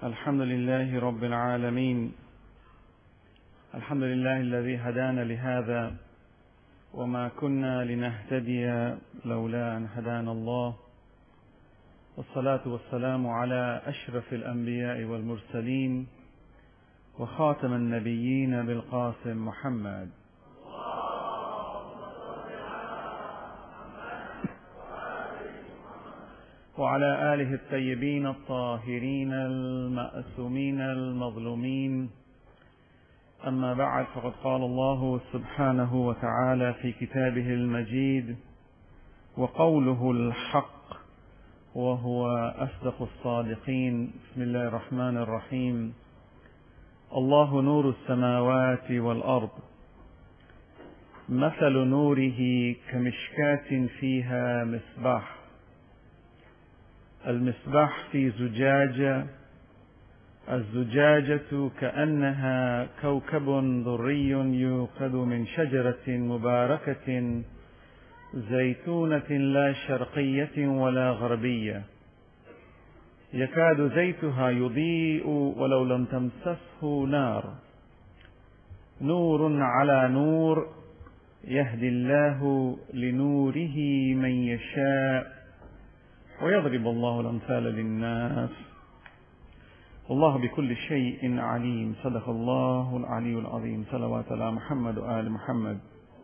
الحمد لله رب العالمين. الحمد لله الذي هدانا لهذا وما كنا لنهتدي لولا أن هدانا الله، والصلاة والسلام على أشرف الأنبياء والمرسلين وخاتم النبيين بالقاسم محمد. وعلى آله الطيبين الطاهرين المأسومين المظلومين. أما بعد، فقد قال الله سبحانه وتعالى في كتابه المجيد: وقوله الحق وهو أصدق الصادقين. بسم الله الرحمن الرحيم. الله نور السماوات والأرض، مثل نوره كمشكاة فيها مصباح. المصباح في زجاجة، الزجاجة كأنها كوكب ضري يوقد من شجرة مباركة زيتونة لا شرقية ولا غربية، يكاد زيتها يضيء ولو لم تمسسه نار، نور على نور، يهدي الله لنوره من يشاء ويضرب الله الأمثال للناس، والله بكل شيء عليم. صدق الله العلي العظيم. صلوات على محمد وآل محمد.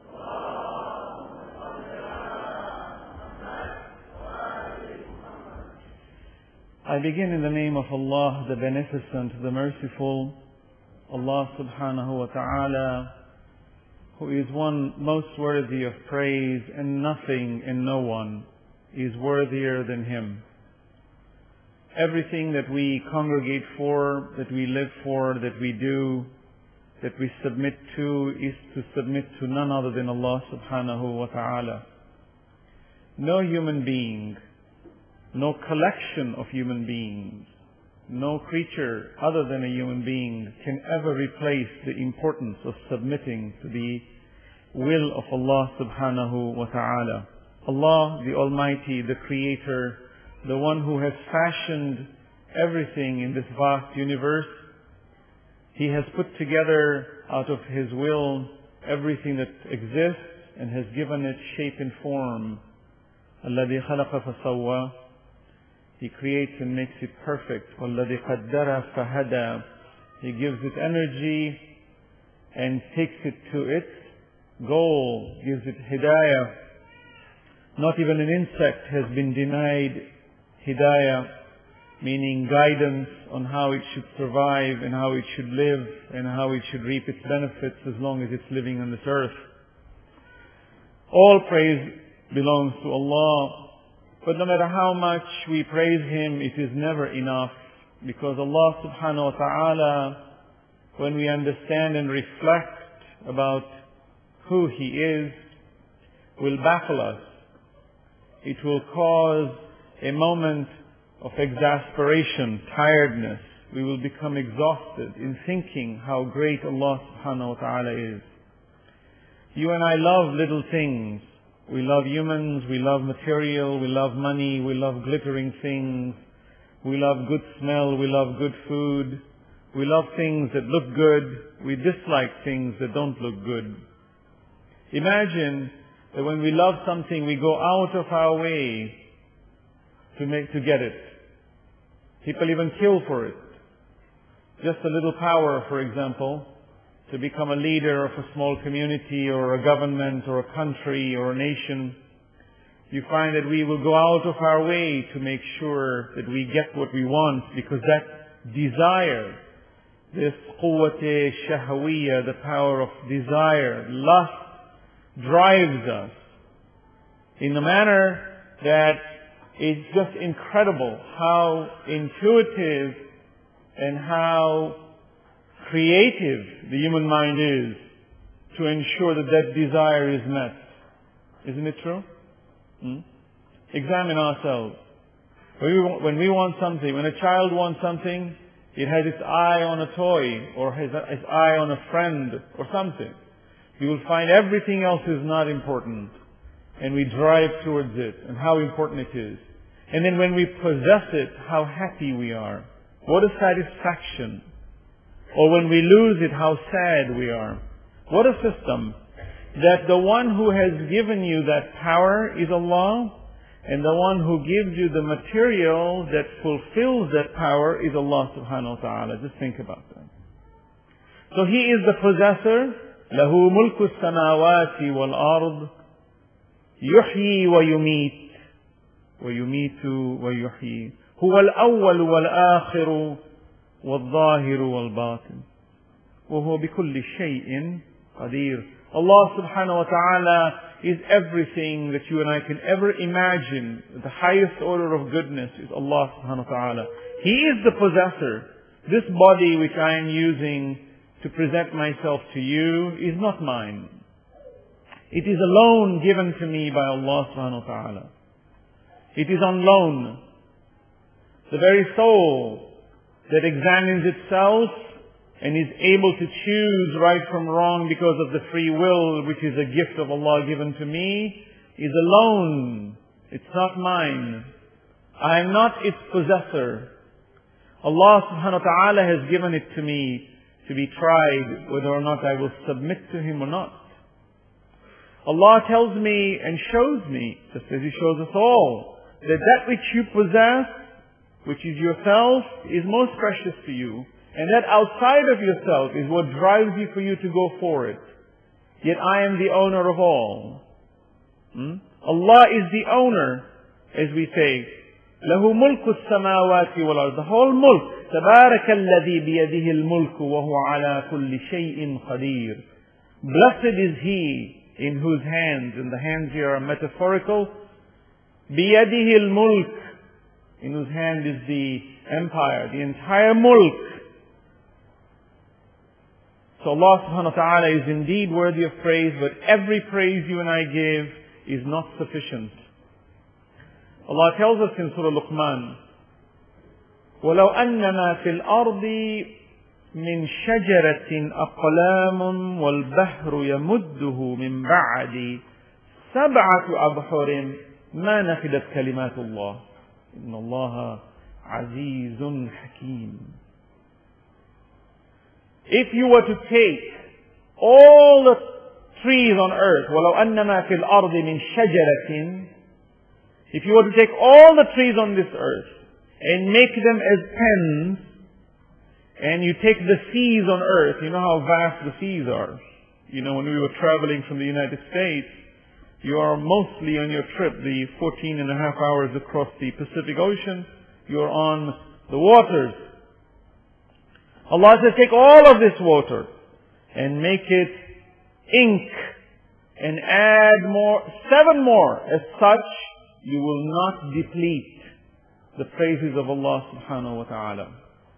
I begin in the name of Allah, the Beneficent, the Merciful, Allah subhanahu wa ta'ala, who is one most worthy of praise, and nothing and no one is worthier than Him. Everything that we congregate for, that we live for, that we do, that we submit to, is to submit to none other than Allah subhanahu wa ta'ala. No human being, no collection of human beings, no creature other than a human being can ever replace the importance of submitting to the will of Allah subhanahu wa ta'ala. Allah, the Almighty, the Creator, the one who has fashioned everything in this vast universe. He has put together out of His will everything that exists and has given it shape and form. الَّذِي خَلَقَ فَسَوَّى. He creates and makes it perfect. وَالَّذِي قَدَّرَ فَهَدَى. He gives it energy and takes it to its goal, gives it hidayah. Not even an insect has been denied hidayah, meaning guidance on how it should survive and how it should live and how it should reap its benefits as long as it's living on this earth. All praise belongs to Allah, but no matter how much we praise Him, it is never enough, because Allah subhanahu wa ta'ala, when we understand and reflect about who He is, will baffle us. It will cause a moment of exasperation, tiredness. We will become exhausted in thinking how great Allah subhanahu wa ta'ala is. You and I love little things. We love humans, we love material, we love money, we love glittering things. We love good smell, we love good food. We love things that look good. We dislike things that don't look good. Imagine that when we love something, we go out of our way to get it. People even kill for it. Just a little power, for example, to become a leader of a small community or a government or a country or a nation. You find that we will go out of our way to make sure that we get what we want, because that desire, this quwwat shahawiyya, the power of desire, lust, drives us in a manner that is just incredible how intuitive and how creative the human mind is to ensure that that desire is met. Isn't it true? Examine ourselves. When we want something, when a child wants something, it has its eye on a toy or has its eye on a friend or something. You will find everything else is not important, and we drive towards it and how important it is. And then when we possess it, how happy we are. what a satisfaction. Or when we lose it, how sad we are. What a system. That the one who has given you that power is Allah, and the one who gives you the material that fulfills that power is Allah subhanahu wa ta'ala. Just think about that. So He is the possessor. لَهُ مُلْكُ السَّمَاوَاتِ وَالْأَرْضِ يُحْيِي وَيُمِيتُ وَيُمِيتُ وَيُحْيِي هُوَ الْأَوَّلُ وَالْآخِرُ وَالظَّاهِرُ وَالْبَاطِنُ وَهُوَ بِكُلِّ شَيْءٍ قَدِيرٌ. Allah subhanahu wa ta'ala is everything that you and I can ever imagine. The highest order of goodness is Allah subhanahu wa ta'ala. He is the possessor. This body which I am using to present myself to you is not mine. It is a loan given to me by Allah subhanahu wa ta'ala. It is on loan. The very soul that examines itself and is able to choose right from wrong because of the free will, which is a gift of Allah given to me, is a loan. It's not mine. I am not its possessor. Allah subhanahu wa ta'ala has given it to me to be tried whether or not I will submit to Him or not. Allah tells me and shows me, just as He shows us all, that which you possess, which is yourself, is most precious to you. And that outside of yourself is what drives you for you to go for it. Yet I am the owner of all. Allah is the owner, as we say. لَهُ مُلْكُ السَّمَاوَاتِ وَالْأَرْضِ. The whole mulk. تَبَارَكَ الَّذِي بِيَدِهِ الْمُلْكُ وَهُوَ عَلَى كُلِّ شَيْءٍ قَدِيرٌ. Blessed is He in whose hands, and the hands here are metaphorical, بِيَدِهِ الْمُلْكُ, in whose hand is the empire, the entire mulk. So Allah subhanahu wa ta'ala is indeed worthy of praise, but every praise you and I give is not sufficient. Allah tells us in Surah Luqman, وَلَوْ أَنَّمَا فِي الْأَرْضِ مِنْ شَجَرَةٍ أَقْلَامٌ وَالْبَحْرُ يَمُدُّهُ مِنْ بَعْدِ سَبْعَةُ أَبْحُرٍ مَا نَفِدَتْ كَلِمَاتُ اللَّهِ إِنَّ اللَّهَ عَزِيزٌ حَكِيمٌ. If you were to take all the trees on earth, وَلَوْ أَنَّمَا فِي الْأَرْضِ مِنْ شَجَرَةٍ, if you were to take all the trees on this earth and make them as pens, and you take the seas on earth, you know how vast the seas are. You know, when we were traveling from the United States, you are mostly on your trip, the 14 and a half hours across the Pacific Ocean, you're on the waters. Allah says, take all of this water and make it ink and add more, 7 more. As such, you will not deplete the praises of Allah subhanahu wa ta'ala.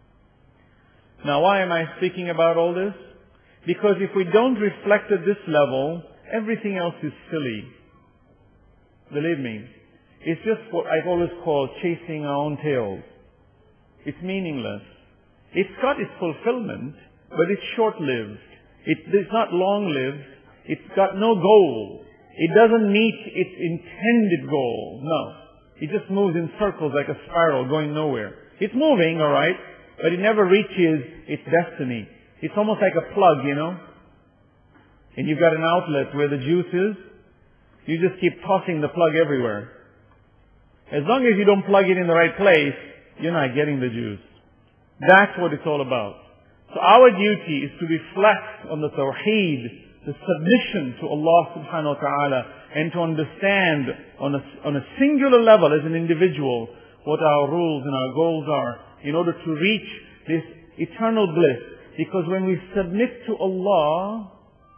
Now, why am I speaking about all this? Because if we don't reflect at this level, everything else is silly. Believe me. It's just what I've always called chasing our own tails. It's meaningless. It's got its fulfillment, but it's short-lived. It's not long-lived. It's got no goal. It doesn't meet its intended goal. No. It just moves in circles like a spiral going nowhere. It's moving, alright, but it never reaches its destiny. It's almost like a plug, you know. And you've got an outlet where the juice is. You just keep tossing the plug everywhere. As long as you don't plug it in the right place, you're not getting the juice. That's what it's all about. So our duty is to reflect on the tawheed, the submission to Allah subhanahu wa ta'ala, and to understand on a singular level as an individual what our rules and our goals are in order to reach this eternal bliss. Because when we submit to Allah,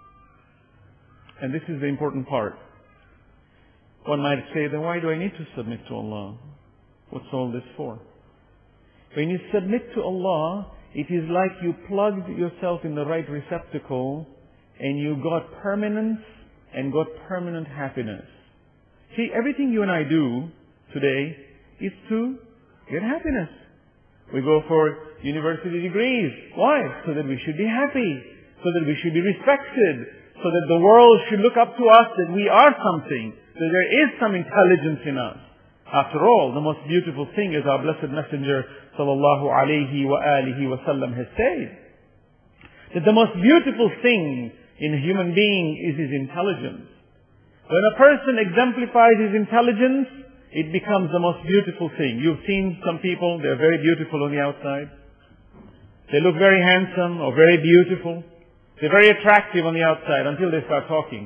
and this is the important part, one might say, then why do I need to submit to Allah? What's all this for? When you submit to Allah, it is like you plugged yourself in the right receptacle and you got permanence and got permanent happiness. See, everything you and I do today is to get happiness. We go for university degrees. Why? So that we should be happy. So that we should be respected. So that the world should look up to us that we are something. That there is some intelligence in us. After all, the most beautiful thing, as our blessed messenger sallallahu alayhi wa alihi wa sallam has said that the most beautiful thing in a human being is his intelligence. When a person exemplifies his intelligence, it becomes the most beautiful thing. You've seen some people, they're very beautiful on the outside. They look very handsome or very beautiful. They're very attractive on the outside until they start talking.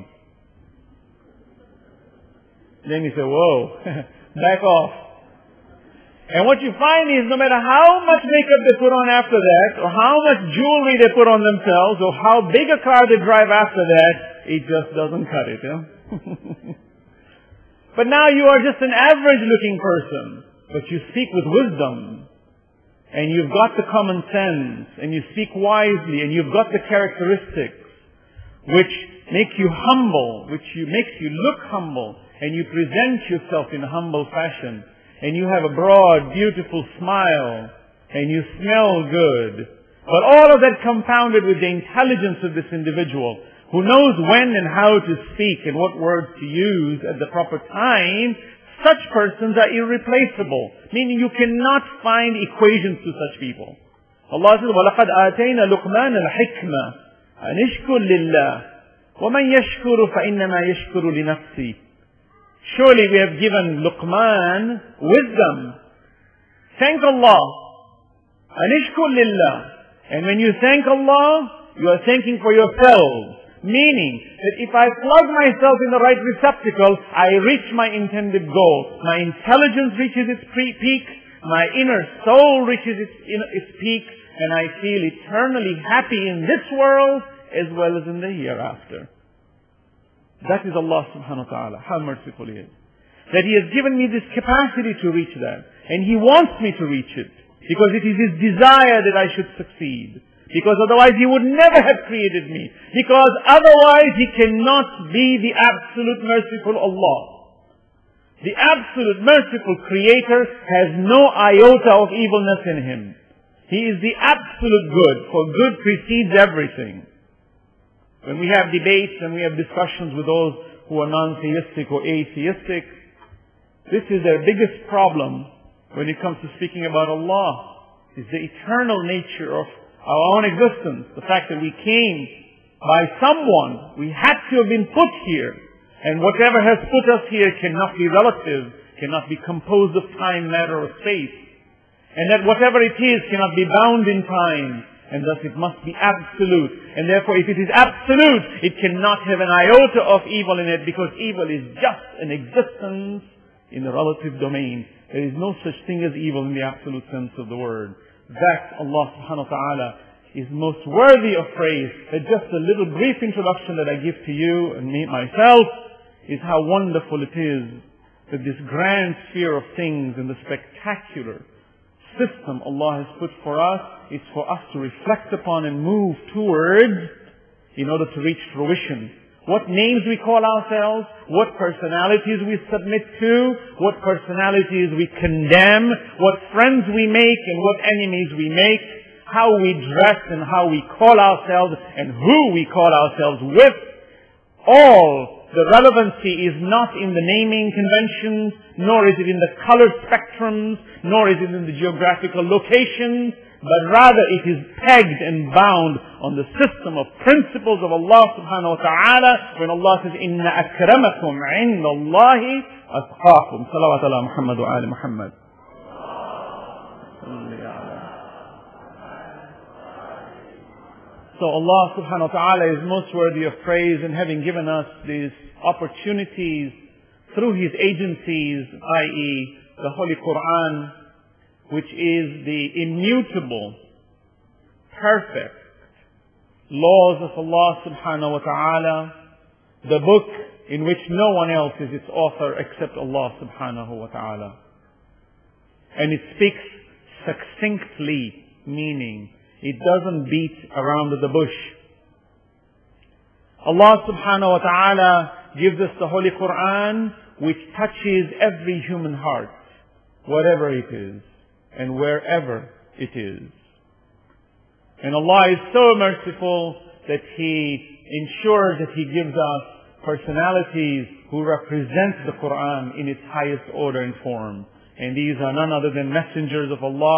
Then you say, whoa, back off. And what you find is no matter how much makeup they put on after that, or how much jewelry they put on themselves, or how big a car they drive after that, it just doesn't cut it. But now you are just an average looking person, but you speak with wisdom, and you've got the common sense, and you speak wisely, and you've got the characteristics which make you humble, makes you look humble, and you present yourself in a humble fashion, and you have a broad, beautiful smile, and you smell good. But all of that compounded with the intelligence of this individual, who knows when and how to speak and what words to use at the proper time, such persons are irreplaceable. Meaning you cannot find equations to such people. Allah says, وَلَقَدْ آتَيْنَا لُقْمَانَ الْحِكْمَةَ أَنِ اشْكُرْ لِلَّهِ وَمَنْ يَشْكُرُ فَإِنَّمَا يَشْكُرُ لِنَفْسِهِ. Surely we have given Luqman wisdom. Thank Allah. أَنِ اشْكُرْ لِلَّهِ. And when you thank Allah, you are thanking for yourselves. Meaning that if I plug myself in the right receptacle, I reach my intended goal. My intelligence reaches its peak, my inner soul reaches its peak, and I feel eternally happy in this world as well as in the hereafter. That is Allah subhanahu wa ta'ala, how merciful He is. That He has given me this capacity to reach that. And He wants me to reach it. Because it is His desire that I should succeed. Because otherwise He would never have created me. Because otherwise He cannot be the absolute merciful Allah. The absolute merciful Creator has no iota of evilness in Him. He is the absolute good, for good precedes everything. When we have debates and we have discussions with those who are non-theistic or atheistic, this is their biggest problem when it comes to speaking about Allah, is the eternal nature of our own existence. The fact that we came by someone. We had to have been put here. And whatever has put us here cannot be relative, cannot be composed of time, matter, or space. And that whatever it is cannot be bound in time. And thus it must be absolute. And therefore if it is absolute, it cannot have an iota of evil in it, because evil is just an existence in the relative domain. There is no such thing as evil in the absolute sense of the word. That Allah subhanahu wa ta'ala is most worthy of praise. That just a little brief introduction that I give to you and me myself is how wonderful it is that this grand sphere of things and the spectacular system Allah has put for us is for us to reflect upon and move towards in order to reach fruition. What names we call ourselves, what personalities we submit to, what personalities we condemn, what friends we make and what enemies we make, how we dress and how we call ourselves and who we call ourselves with. All the relevancy is not in the naming conventions, nor is it in the color spectrums, nor is it in the geographical locations, but rather it is pegged and bound on the system of principles of Allah subhanahu wa ta'ala, when Allah says, إِنَّ أَكْرَمَكُمْ عِنْدَ اللَّهِ أَتْقَاكُمْ صلوات على محمد وآل محمد. So Allah subhanahu wa ta'ala is most worthy of praise in having given us these opportunities through His agencies, i.e. the Holy Quran, which is the immutable, perfect laws of Allah subhanahu wa ta'ala, the book in which no one else is its author except Allah subhanahu wa ta'ala. And it speaks succinctly, meaning it doesn't beat around the bush. Allah subhanahu wa ta'ala gives us the Holy Quran, which touches every human heart, whatever it is and wherever it is. And Allah is so merciful that He ensures that He gives us personalities who represent the Quran in its highest order and form. And these are none other than messengers of Allah,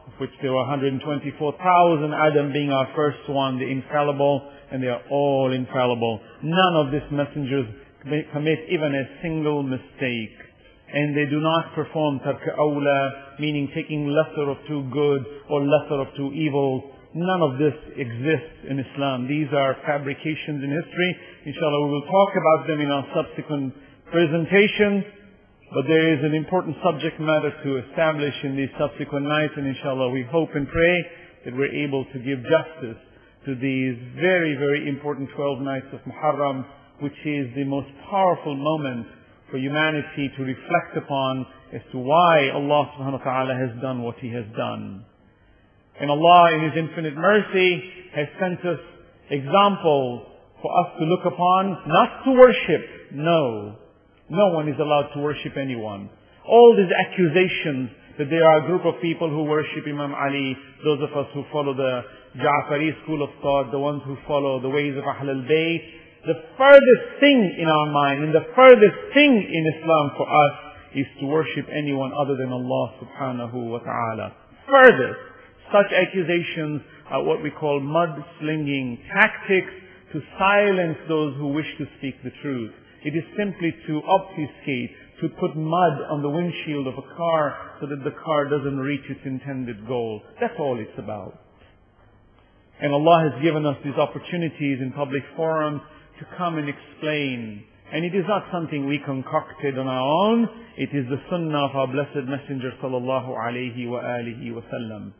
of which there were 124,000, Adam being our first one, the infallible, and they are all infallible. None of these messengers commit even a single mistake. And they do not perform tark awla, meaning taking lesser of two good or lesser of two evil. None of this exists in Islam. These are fabrications in history. Inshallah, we will talk about them in our subsequent presentations. But there is an important subject matter to establish in these subsequent nights, and inshallah we hope and pray that we're able to give justice to these very, very important 12 nights of Muharram, which is the most powerful moment for humanity to reflect upon as to why Allah subhanahu wa ta'ala has done what He has done. And Allah in His infinite mercy has sent us examples for us to look upon, not to worship, no. No one is allowed to worship anyone. All these accusations that there are a group of people who worship Imam Ali, those of us who follow the Ja'fari school of thought, the ones who follow the ways of Ahl al-Bayt, the furthest thing in our mind and the furthest thing in Islam for us is to worship anyone other than Allah subhanahu wa ta'ala. Furthest. Such accusations are what we call mud-slinging tactics to silence those who wish to speak the truth. It is simply to obfuscate, to put mud on the windshield of a car so that the car doesn't reach its intended goal. That's all it's about. And Allah has given us these opportunities in public forums to come and explain. And it is not something we concocted on our own. It is the sunnah of our blessed Messenger sallallahu alayhi wa alihi wa sallam.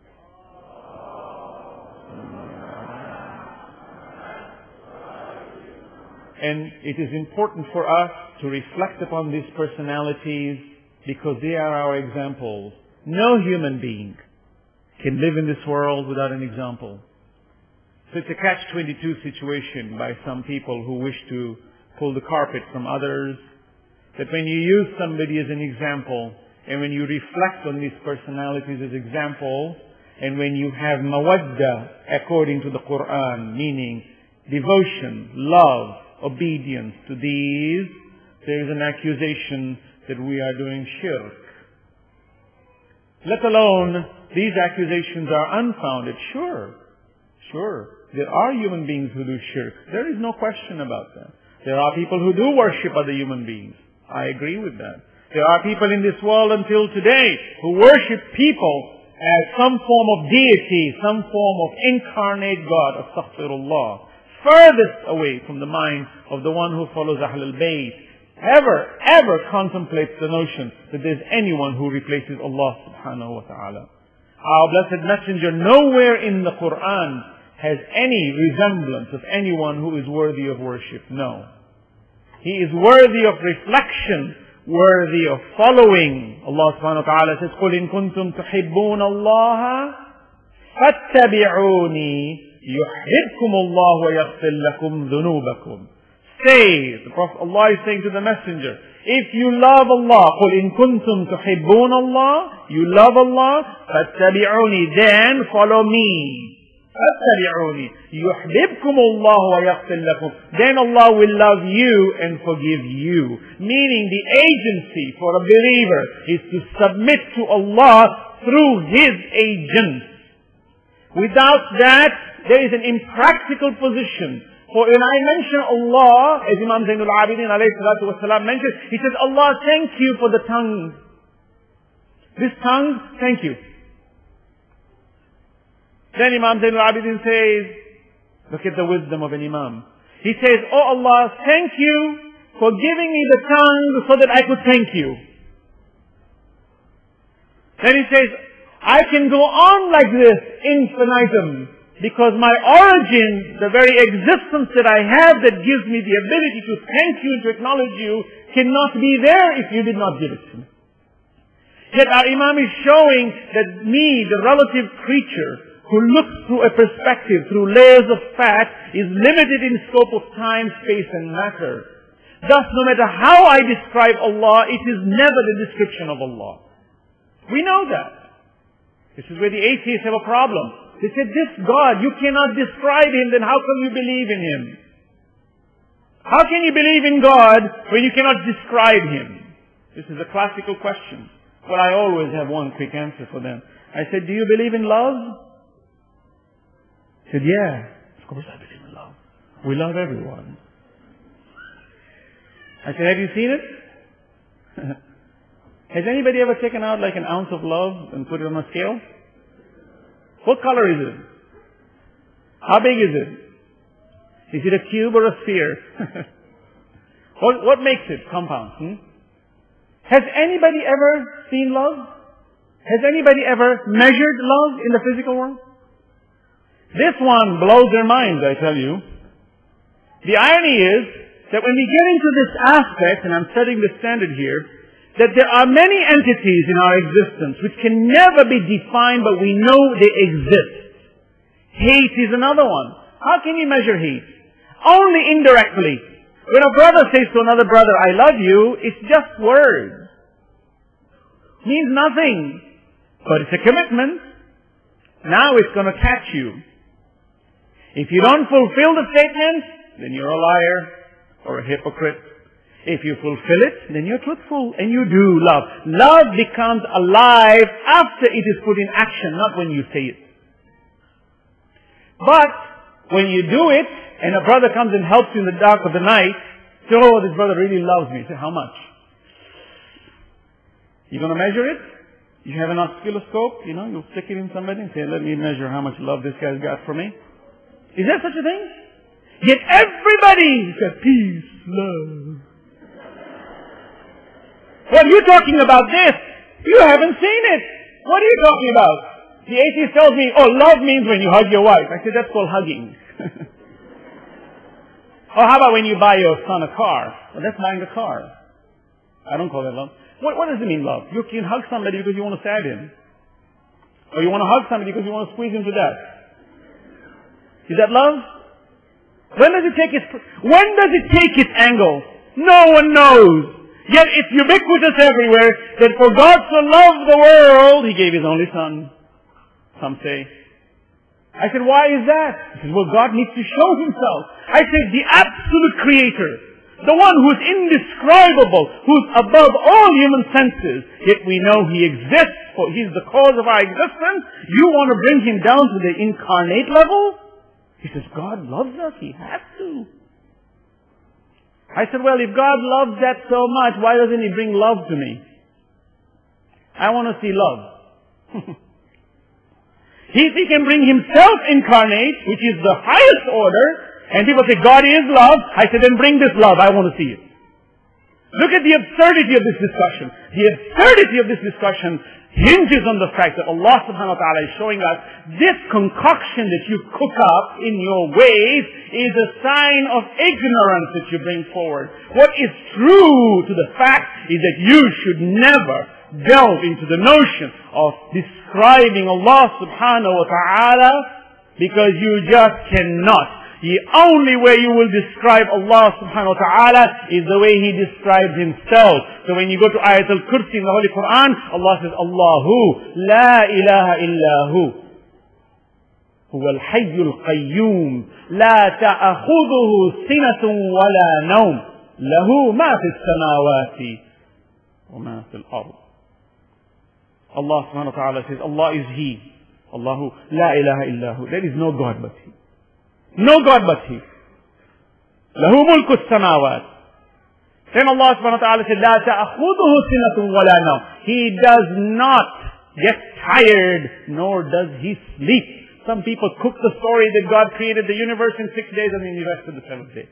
And it is important for us to reflect upon these personalities because they are our examples. No human being can live in this world without an example. So it's a catch-22 situation by some people who wish to pull the carpet from others. That when you use somebody as an example and when you reflect on these personalities as examples and when you have mawadda according to the Quran, meaning devotion, love, obedience to these, there is an accusation that we are doing shirk. Let alone, these accusations are unfounded. Sure. There are human beings who do shirk. There is no question about that. There are people who do worship other human beings. I agree with that. There are people in this world until today who worship people as some form of deity, some form of incarnate God, astaghfirullah. Furthest away from the mind of the one who follows Ahl al-Bayt, ever contemplates the notion that there's anyone who replaces Allah subhanahu wa ta'ala. Our blessed Messenger nowhere in the Quran has any resemblance of anyone who is worthy of worship. No. He is worthy of reflection, worthy of following. Allah subhanahu wa ta'ala says, قُلْ إِن كُنْتُمْ تُحِبُّونَ اللَّهَ فَاتَّبِعُونِي يُحْبِبْكُمُ اللَّهُ وَيَغْفِرْ لَكُمْ ذُنُوبَكُمْ. Say, the Prophet Allah is saying to the Messenger, if you love Allah, قُلْ إِن كُنْتُمْ تُحِبُّونَ اللَّهَ, you love Allah, فَاتَّبِعُونِي, then follow me. فَاتَّبِعُونِي يُحْبِبْكُمُ اللَّهُ وَيَغْفِرْ لَكُمْ. Then Allah will love you and forgive you. Meaning the agency for a believer is to submit to Allah through His agents. Without that, there is an impractical position. For when I mention Allah, as Imam Zainul Abidin alayhi salatu wasalam mentioned, he says, Allah, thank you for the tongue. This tongue, thank you. Then Imam Zainul Abidin says, look at the wisdom of an Imam. He says, oh Allah, thank you for giving me the tongue so that I could thank you. Then he says, I can go on like this infinitum because my origin, the very existence that I have that gives me the ability to thank you and to acknowledge you cannot be there if you did not give it to me. Yet our Imam is showing that me, the relative creature, who looks through a perspective, through layers of fact, is limited in scope of time, space, and matter. Thus, no matter how I describe Allah, it is never the description of Allah. We know that. This is where the atheists have a problem. They said, this God, you cannot describe Him, then how can you believe in Him? How can you believe in God when you cannot describe Him? This is a classical question. Well, I always have one quick answer for them. I said, do you believe in love? He said, yeah. Of course I believe in love. We love everyone. I said, have you seen it? Has anybody ever taken out like an ounce of love and put it on a scale? What color is it? How big is it? Is it a cube or a sphere? What makes it compound? Has anybody ever seen love? Has anybody ever measured love in the physical world? This one blows their minds, I tell you. The irony is that when we get into this aspect, and I'm setting the standard here, that there are many entities in our existence which can never be defined, but we know they exist. Hate is another one. How can you measure hate? Only indirectly. When a brother says to another brother, I love you, it's just words. Means nothing. But it's a commitment. Now it's going to catch you. If you don't fulfill the statement, then you're a liar or a hypocrite. If you fulfill it, then you're truthful and you do love. Love becomes alive after it is put in action, not when you say it. But when you do it, and a brother comes and helps you in the dark of the night, say, oh, this brother really loves me. Say, how much? You're going to measure it? You have an oscilloscope, you'll stick it in somebody and say, let me measure how much love this guy's got for me. Is there such a thing? Yet everybody says, peace, love. Well, you're talking about this. You haven't seen it. What are you talking about? The atheist tells me, oh, love means when you hug your wife. I said, that's called hugging. Or how about when you buy your son a car? Well, that's buying a car. I don't call that love. What does it mean, love? You can hug somebody because you want to stab him. Or you want to hug somebody because you want to squeeze him to death. Is that love? When does it take its angle? No one knows. Yet it's ubiquitous everywhere that for God so loved the world, He gave His only Son. Some say. I said, why is that? He said, well, God needs to show Himself. I said, the absolute Creator, the one who's indescribable, who's above all human senses, yet we know He exists, for He's the cause of our existence. You want to bring Him down to the incarnate level? He says, God loves us. He has to. I said, well, if God loves that so much, why doesn't He bring love to me? I want to see love. If He can bring Himself incarnate, which is the highest order, and people say, God is love, I said, then bring this love. I want to see it. Look at the absurdity of this discussion. The absurdity of this discussion hinges on the fact that Allah subhanahu wa ta'ala is showing us this concoction that you cook up in your ways is a sign of ignorance that you bring forward. What is true to the fact is that you should never delve into the notion of describing Allah subhanahu wa ta'ala because you just cannot. The only way you will describe Allah subhanahu wa ta'ala is the way He describes Himself. So when you go to Ayatul Kursi in the Holy Quran, Allah says, Allahu, la ilaha illahu. Huwa al-hayyul qayyum. La ta'akhuduhu sinatun wa la nawm. Lahu ma fi as-samawati wa ma fi al-ard. Allah subhanahu wa ta'ala says, Allah is He. Allahu, la ilaha illahu. There is no God but He. No God but He. Lahu mulku as-samawat. Then Allah subhanahu wa ta'ala said, La ta'akhuduhu sinatun wa la nawm. He does not get tired, nor does He sleep. Some people cook the story that God created the universe in 6 days and then He rested the seventh day.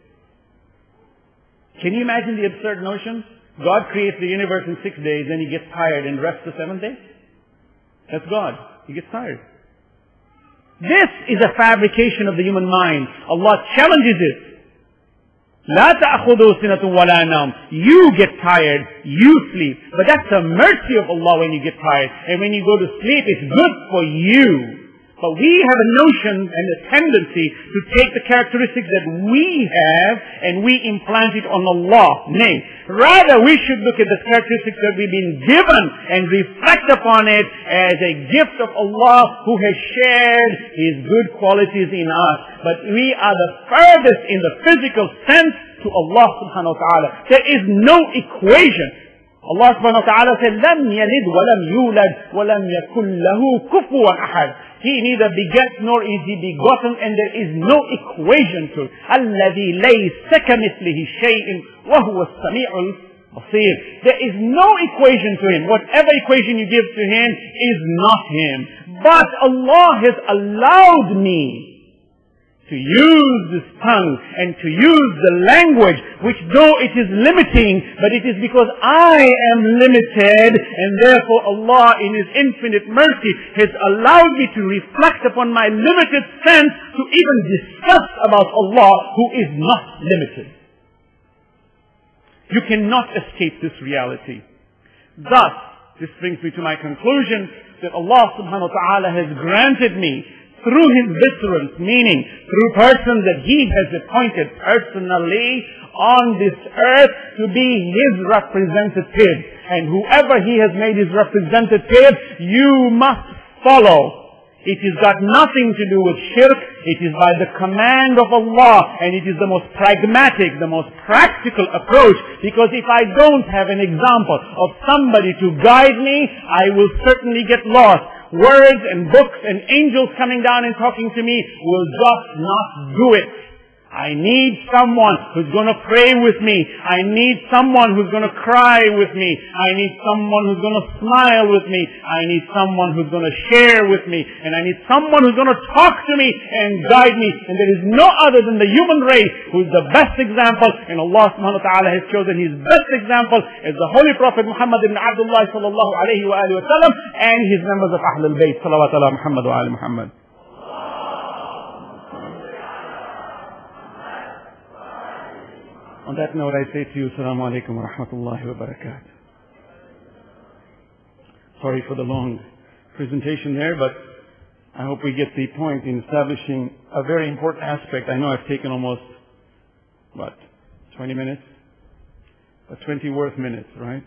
Can you imagine the absurd notion? God creates the universe in 6 days, then He gets tired and rests the seventh day? That's God. He gets tired. This is a fabrication of the human mind. Allah challenges it. La ta'khudhu sinatun wa la nawm. You get tired, you sleep. But that's the mercy of Allah when you get tired. And when you go to sleep, it's good for you. But we have a notion and a tendency to take the characteristics that we have and we implant it on Allah. Nay, rather we should look at the characteristics that we've been given and reflect upon it as a gift of Allah who has shared His good qualities in us. But we are the furthest in the physical sense to Allah subhanahu wa ta'ala. There is no equation Allah subhanahu wa ta'ala said, لَمْ يَلِدْ وَلَمْ يُولَدْ وَلَمْ يَكُنْ لَهُ كُفُوًا أَحَدٌ. He neither begets nor is he begotten, and there is no equation to it. الَّذِي لَيْسَ كَمِثْلِهِ شَيْءٍ وَهُوَ السَّمِيعُ الْبَصِيرُ. There is no equation to him. Whatever equation you give to him is not him. But Allah has allowed me to use this tongue and to use the language, which though it is limiting, but it is because I am limited, and therefore Allah in His infinite mercy has allowed me to reflect upon my limited sense to even discuss about Allah who is not limited. You cannot escape this reality. Thus, this brings me to my conclusion that Allah subhanahu wa ta'ala has granted me through His vicerants, meaning through persons that He has appointed personally on this earth to be His representative. And whoever He has made His representative, you must follow. It has got nothing to do with shirk. It is by the command of Allah, and it is the most pragmatic, the most practical approach. Because if I don't have an example of somebody to guide me, I will certainly get lost. Words and books and angels coming down and talking to me will just not do it. I need someone who's going to pray with me. I need someone who's going to cry with me. I need someone who's going to smile with me. I need someone who's going to share with me. And I need someone who's going to talk to me and guide me. And there is no other than the human race who's the best example. And Allah subhanahu wa ta'ala has chosen His best example as the Holy Prophet Muhammad ibn Abdullah sallallahu alayhi wa sallam and his members of Ahlul Bayt salawat ala Muhammad wa ali Muhammad. On that note, I say to you, Assalamu alaikum wa rahmatullahi wa barakatuh. Sorry for the long presentation there, but I hope we get the point in establishing a very important aspect. I know I've taken almost, 20 minutes? 20 worth minutes, right?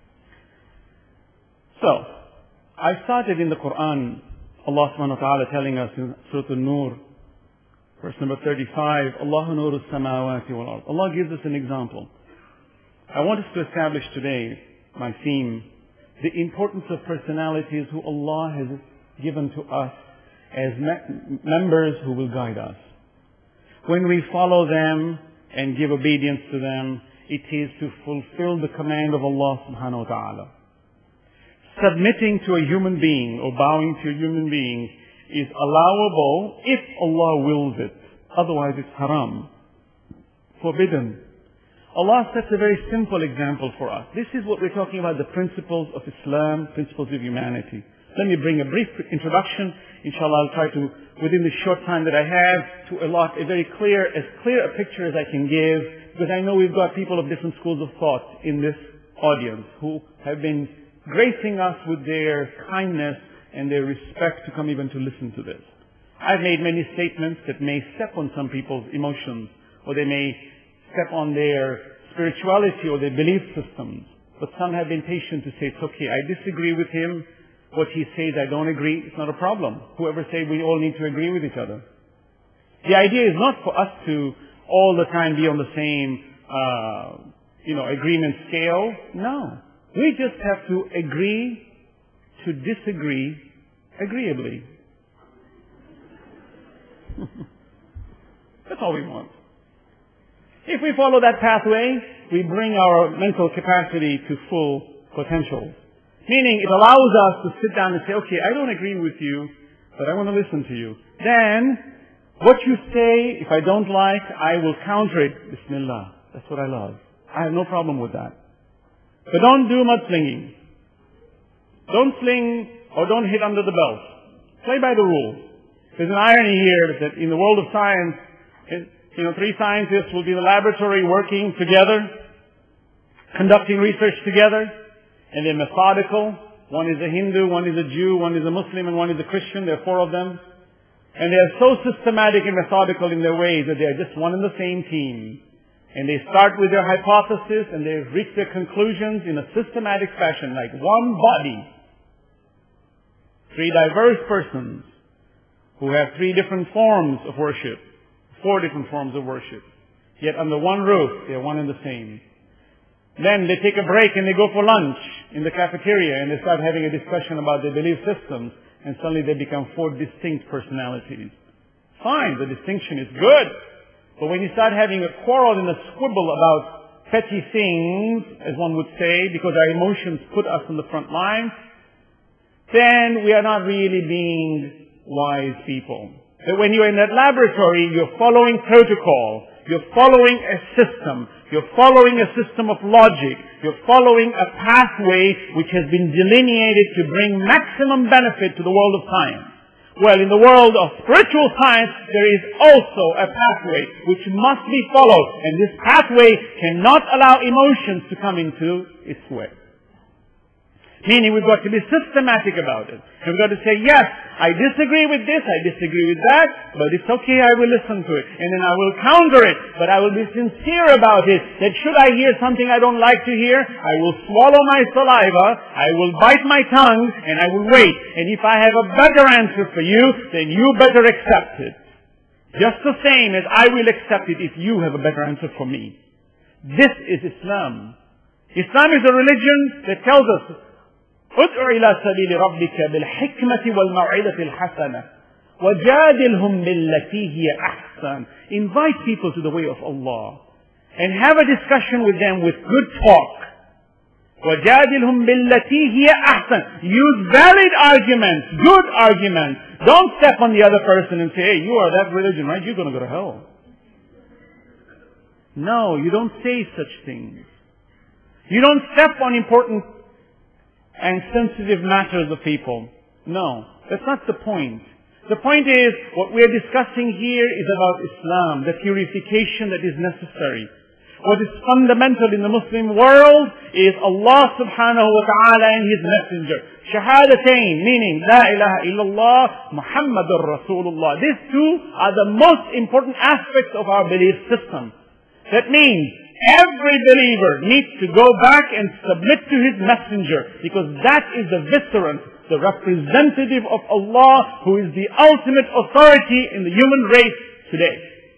So, I started in the Quran, Allah subhanahu wa ta'ala telling us in Surah An-Nur, verse number 35, Allahu nuru samawati wal ard. Allah gives us an example. I want us to establish today, my theme, the importance of personalities who Allah has given to us as members who will guide us. When we follow them and give obedience to them, it is to fulfill the command of Allah subhanahu wa ta'ala. Submitting to a human being or bowing to a human being is allowable if Allah wills it. Otherwise it's haram. Forbidden. Allah sets a very simple example for us. This is what we're talking about, the principles of Islam, principles of humanity. Let me bring a brief introduction. Inshallah, I'll try to, within the short time that I have, to allot a very clear a picture as I can give, because I know we've got people of different schools of thought in this audience who have been gracing us with their kindness and their respect to come even to listen to this. I've made many statements that may step on some people's emotions, or they may step on their spirituality or their belief systems. But some have been patient to say, it's okay, I disagree with him. What he says, I don't agree. It's not a problem. Whoever says we all need to agree with each other. The idea is not for us to all the time be on the same, agreement scale. No. We just have to agree to disagree agreeably. That's all we want. If we follow that pathway, we bring our mental capacity to full potential. Meaning it allows us to sit down and say, okay, I don't agree with you, but I want to listen to you. Then, what you say, if I don't like, I will counter it. Bismillah. That's what I love. I have no problem with that. But don't do mudslinging. Don't sling or don't hit under the belt. Play by the rules. There's an irony here that in the world of science, three scientists will be in the laboratory working together, conducting research together, and they're methodical. One is a Hindu, one is a Jew, one is a Muslim, and one is a Christian. There are four of them. And they are so systematic and methodical in their ways that they are just one and the same team. And they start with their hypothesis and they reach their conclusions in a systematic fashion, like one body. Three diverse persons who have three different forms of worship, four different forms of worship. Yet under one roof, they are one and the same. Then they take a break and they go for lunch in the cafeteria and they start having a discussion about their belief systems, and suddenly they become 4 distinct personalities. Fine, the distinction is good. But when you start having a quarrel and a squabble about petty things, as one would say, because our emotions put us on the front line, then we are not really being wise people. But when you're in that laboratory, you're following protocol, you're following a system, you're following a system of logic, you're following a pathway which has been delineated to bring maximum benefit to the world of science. Well, in the world of spiritual science, there is also a pathway which must be followed, and this pathway cannot allow emotions to come into its way. Meaning we've got to be systematic about it. And we've got to say, yes, I disagree with this, I disagree with that, but it's okay, I will listen to it. And then I will counter it, but I will be sincere about it. That should I hear something I don't like to hear, I will swallow my saliva, I will bite my tongue, and I will wait. And if I have a better answer for you, then you better accept it. Just the same as I will accept it if you have a better answer for me. This is Islam. Islam is a religion that tells us, ادع إلى سبيل ربك بالحكمة والموعظة الحسنة وجادلهم بالتي هي أحسن. Invite people to the way of Allah and have a discussion with them with good talk. وجادلهم بالتي هي أحسن. Use valid arguments, good arguments. Don't step on the other person and say, hey, you are that religion, right? You're going to go to hell. No, you don't say such things. You don't step on important and sensitive matters of people. No, that's not the point. The point is, what we are discussing here is about Islam, the purification that is necessary. What is fundamental in the Muslim world is Allah subhanahu wa ta'ala and His Messenger. Shahadatain, meaning La ilaha illallah, Muhammadur Rasulullah. These two are the most important aspects of our belief system. That means every believer needs to go back and submit to his messenger, because that is the viceroy, the representative of Allah, who is the ultimate authority in the human race today.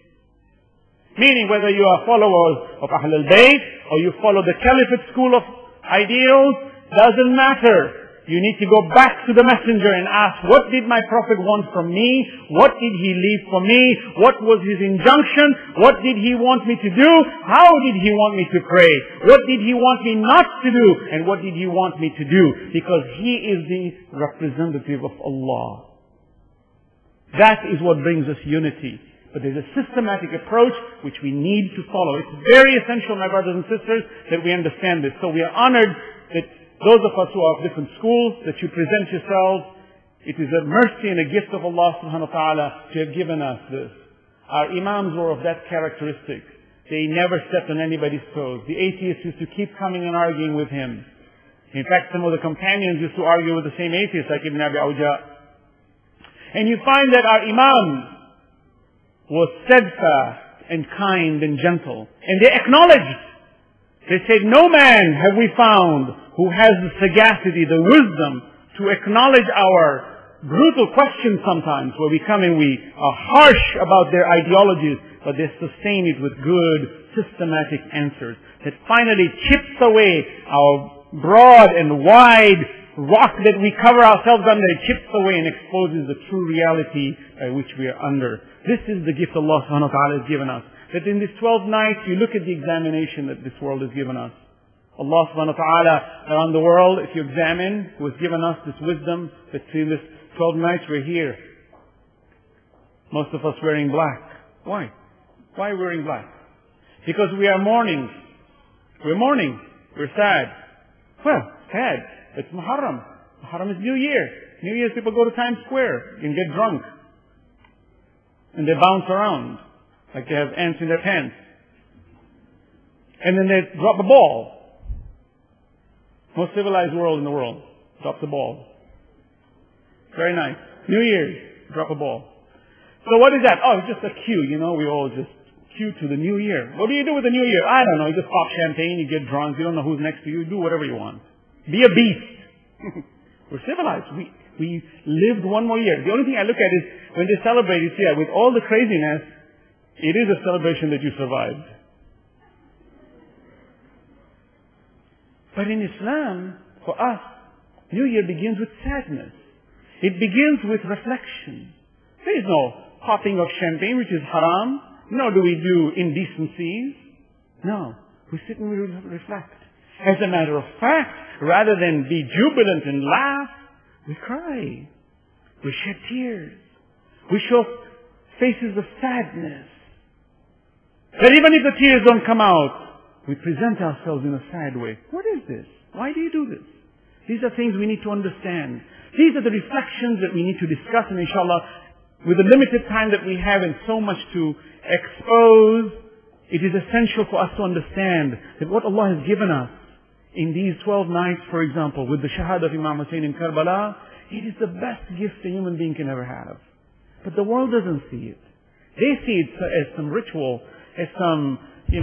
Meaning whether you are followers of Ahl al-Bayt or you follow the Caliphate school of ideals, doesn't matter. You need to go back to the messenger and ask, what did my prophet want from me? What did he leave for me? What was his injunction? What did he want me to do? How did he want me to pray? What did he want me not to do? And what did he want me to do? Because he is the representative of Allah. That is what brings us unity. But there's a systematic approach which we need to follow. It's very essential, my brothers and sisters, that we understand this. So we are honored that those of us who are of different schools, that you present yourselves. It is a mercy and a gift of Allah subhanahu wa ta'ala to have given us this. Our imams were of that characteristic. They never stepped on anybody's toes. The atheists used to keep coming and arguing with him. In fact, some of the companions used to argue with the same atheists, like Ibn Abi Awja. And you find that our imam was steadfast and kind and gentle. And they acknowledged. They said, no man have we found who has the sagacity, the wisdom to acknowledge our brutal questions sometimes, where we come and we are harsh about their ideologies, but they sustain it with good, systematic answers that finally chips away our broad and wide rock that we cover ourselves under. It chips away and exposes the true reality by which we are under. This is the gift Allah subhanahu wa ta'ala has given us. That in these 12 nights, you look at the examination that this world has given us. Allah subhanahu wa ta'ala around the world, if you examine, who has given us this wisdom, that in this 12 nights we're here. Most of us wearing black. Why? Why wearing black? Because we are mourning. We're mourning. We're sad. Well, sad. It's Muharram. Muharram is New Year. New Year's people go to Times Square and get drunk. And they bounce around like they have ants in their pants. And then they drop a ball. Most civilized world in the world drops a ball. Very nice. New Year's, drop a ball. So what is that? Oh, it's just a cue. You know, we all just cue to the New Year. What do you do with the New Year? I don't know. You just pop champagne, you get drunk, you don't know who's next to you. Do whatever you want. Be a beast. We're civilized. We lived one more year. The only thing I look at is when they celebrate, you see that with all the craziness, it is a celebration that you survived. But in Islam, for us, New Year begins with sadness. It begins with reflection. There is no popping of champagne, which is haram. Nor do we do indecencies. No. We sit and we reflect. As a matter of fact, rather than be jubilant and laugh, we cry. We shed tears. We show faces of sadness. That even if the tears don't come out, we present ourselves in a sad way. What is this? Why do you do this? These are things we need to understand. These are the reflections that we need to discuss, and inshallah, with the limited time that we have and so much to expose, it is essential for us to understand that what Allah has given us in these 12 nights, for example, with the Shahada of Imam Hussein in Karbala, it is the best gift a human being can ever have. But the world doesn't see it. They see it as some ritual, as some,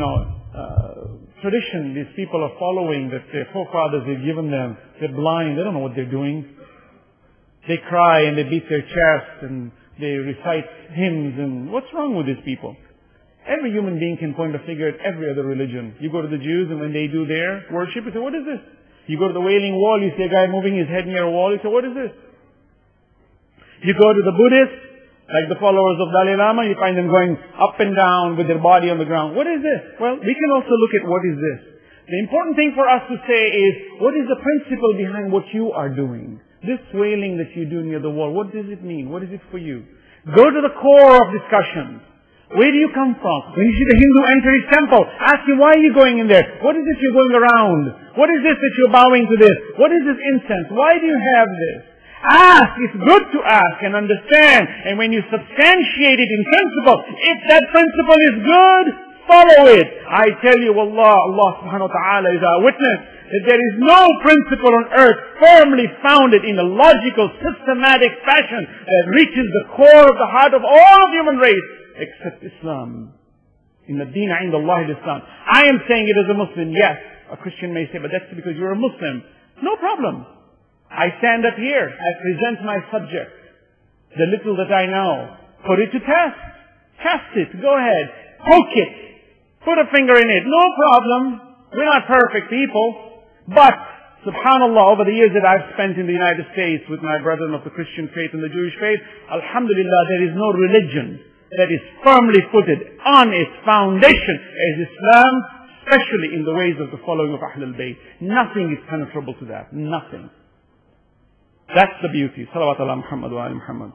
tradition these people are following that their forefathers have given them. They're blind. They don't know what they're doing. They cry and they beat their chest and they recite hymns. And what's wrong with these people? Every human being can point a finger at every other religion. You go to the Jews and when they do their worship, you say, what is this? You go to the Wailing Wall, you see a guy moving his head near a wall, you say, what is this? You go to the Buddhists, like the followers of Dalai Lama, you find them going up and down with their body on the ground. What is this? Well, we can also look at what is this. The important thing for us to say is, what is the principle behind what you are doing? This wailing that you do near the wall, what does it mean? What is it for you? Go to the core of discussions. Where do you come from? When you see the Hindu enter his temple, ask him, why are you going in there? What is this you're going around? What is this that you're bowing to this? What is this incense? Why do you have this? Ask. It's good to ask and understand. And when you substantiate it in principle, if that principle is good, follow it. I tell you, Allah subhanahu wa ta'ala is our witness that there is no principle on earth firmly founded in a logical, systematic fashion that reaches the core of the heart of all of human race except Islam. In the deen inda Allah Islam. I am saying it as a Muslim. Yes, a Christian may say, but that's because you're a Muslim. No problem. I stand up here. I present my subject. The little that I know. Put it to test. Test it. Go ahead. Poke it. Put a finger in it. No problem. We're not perfect people. But, subhanallah, over the years that I've spent in the United States with my brethren of the Christian faith and the Jewish faith, alhamdulillah, there is no religion that is firmly footed on its foundation as Islam, especially in the ways of the following of Ahlul Bayt. Nothing is penetrable to that. Nothing. That's the beauty. Salawat ala Muhammad wa ala Muhammad.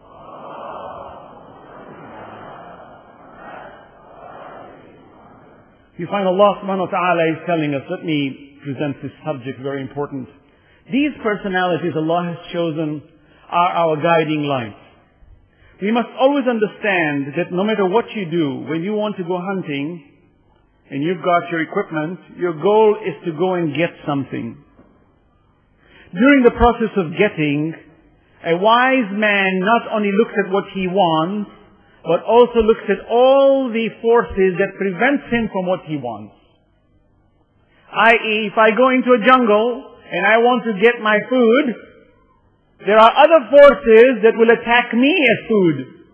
You find Allah subhanahu wa ta'ala is telling us, let me present this subject, very important. These personalities Allah has chosen are our guiding lights. We must always understand that no matter what you do, when you want to go hunting and you've got your equipment, your goal is to go and get something. During the process of getting, a wise man not only looks at what he wants, but also looks at all the forces that prevents him from what he wants. I.e., if I go into a jungle and I want to get my food, there are other forces that will attack me as food.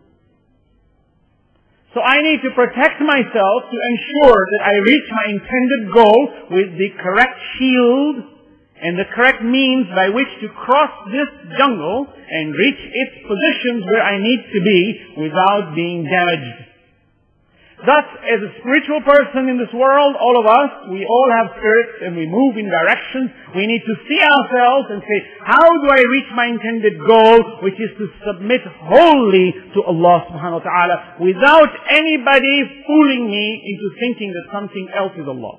So I need to protect myself to ensure that I reach my intended goal with the correct shield and the correct means by which to cross this jungle and reach its positions where I need to be without being damaged. Thus, as a spiritual person in this world, all of us, we all have spirits and we move in directions. We need to see ourselves and say, how do I reach my intended goal, which is to submit wholly to Allah subhanahu wa ta'ala without anybody fooling me into thinking that something else is Allah.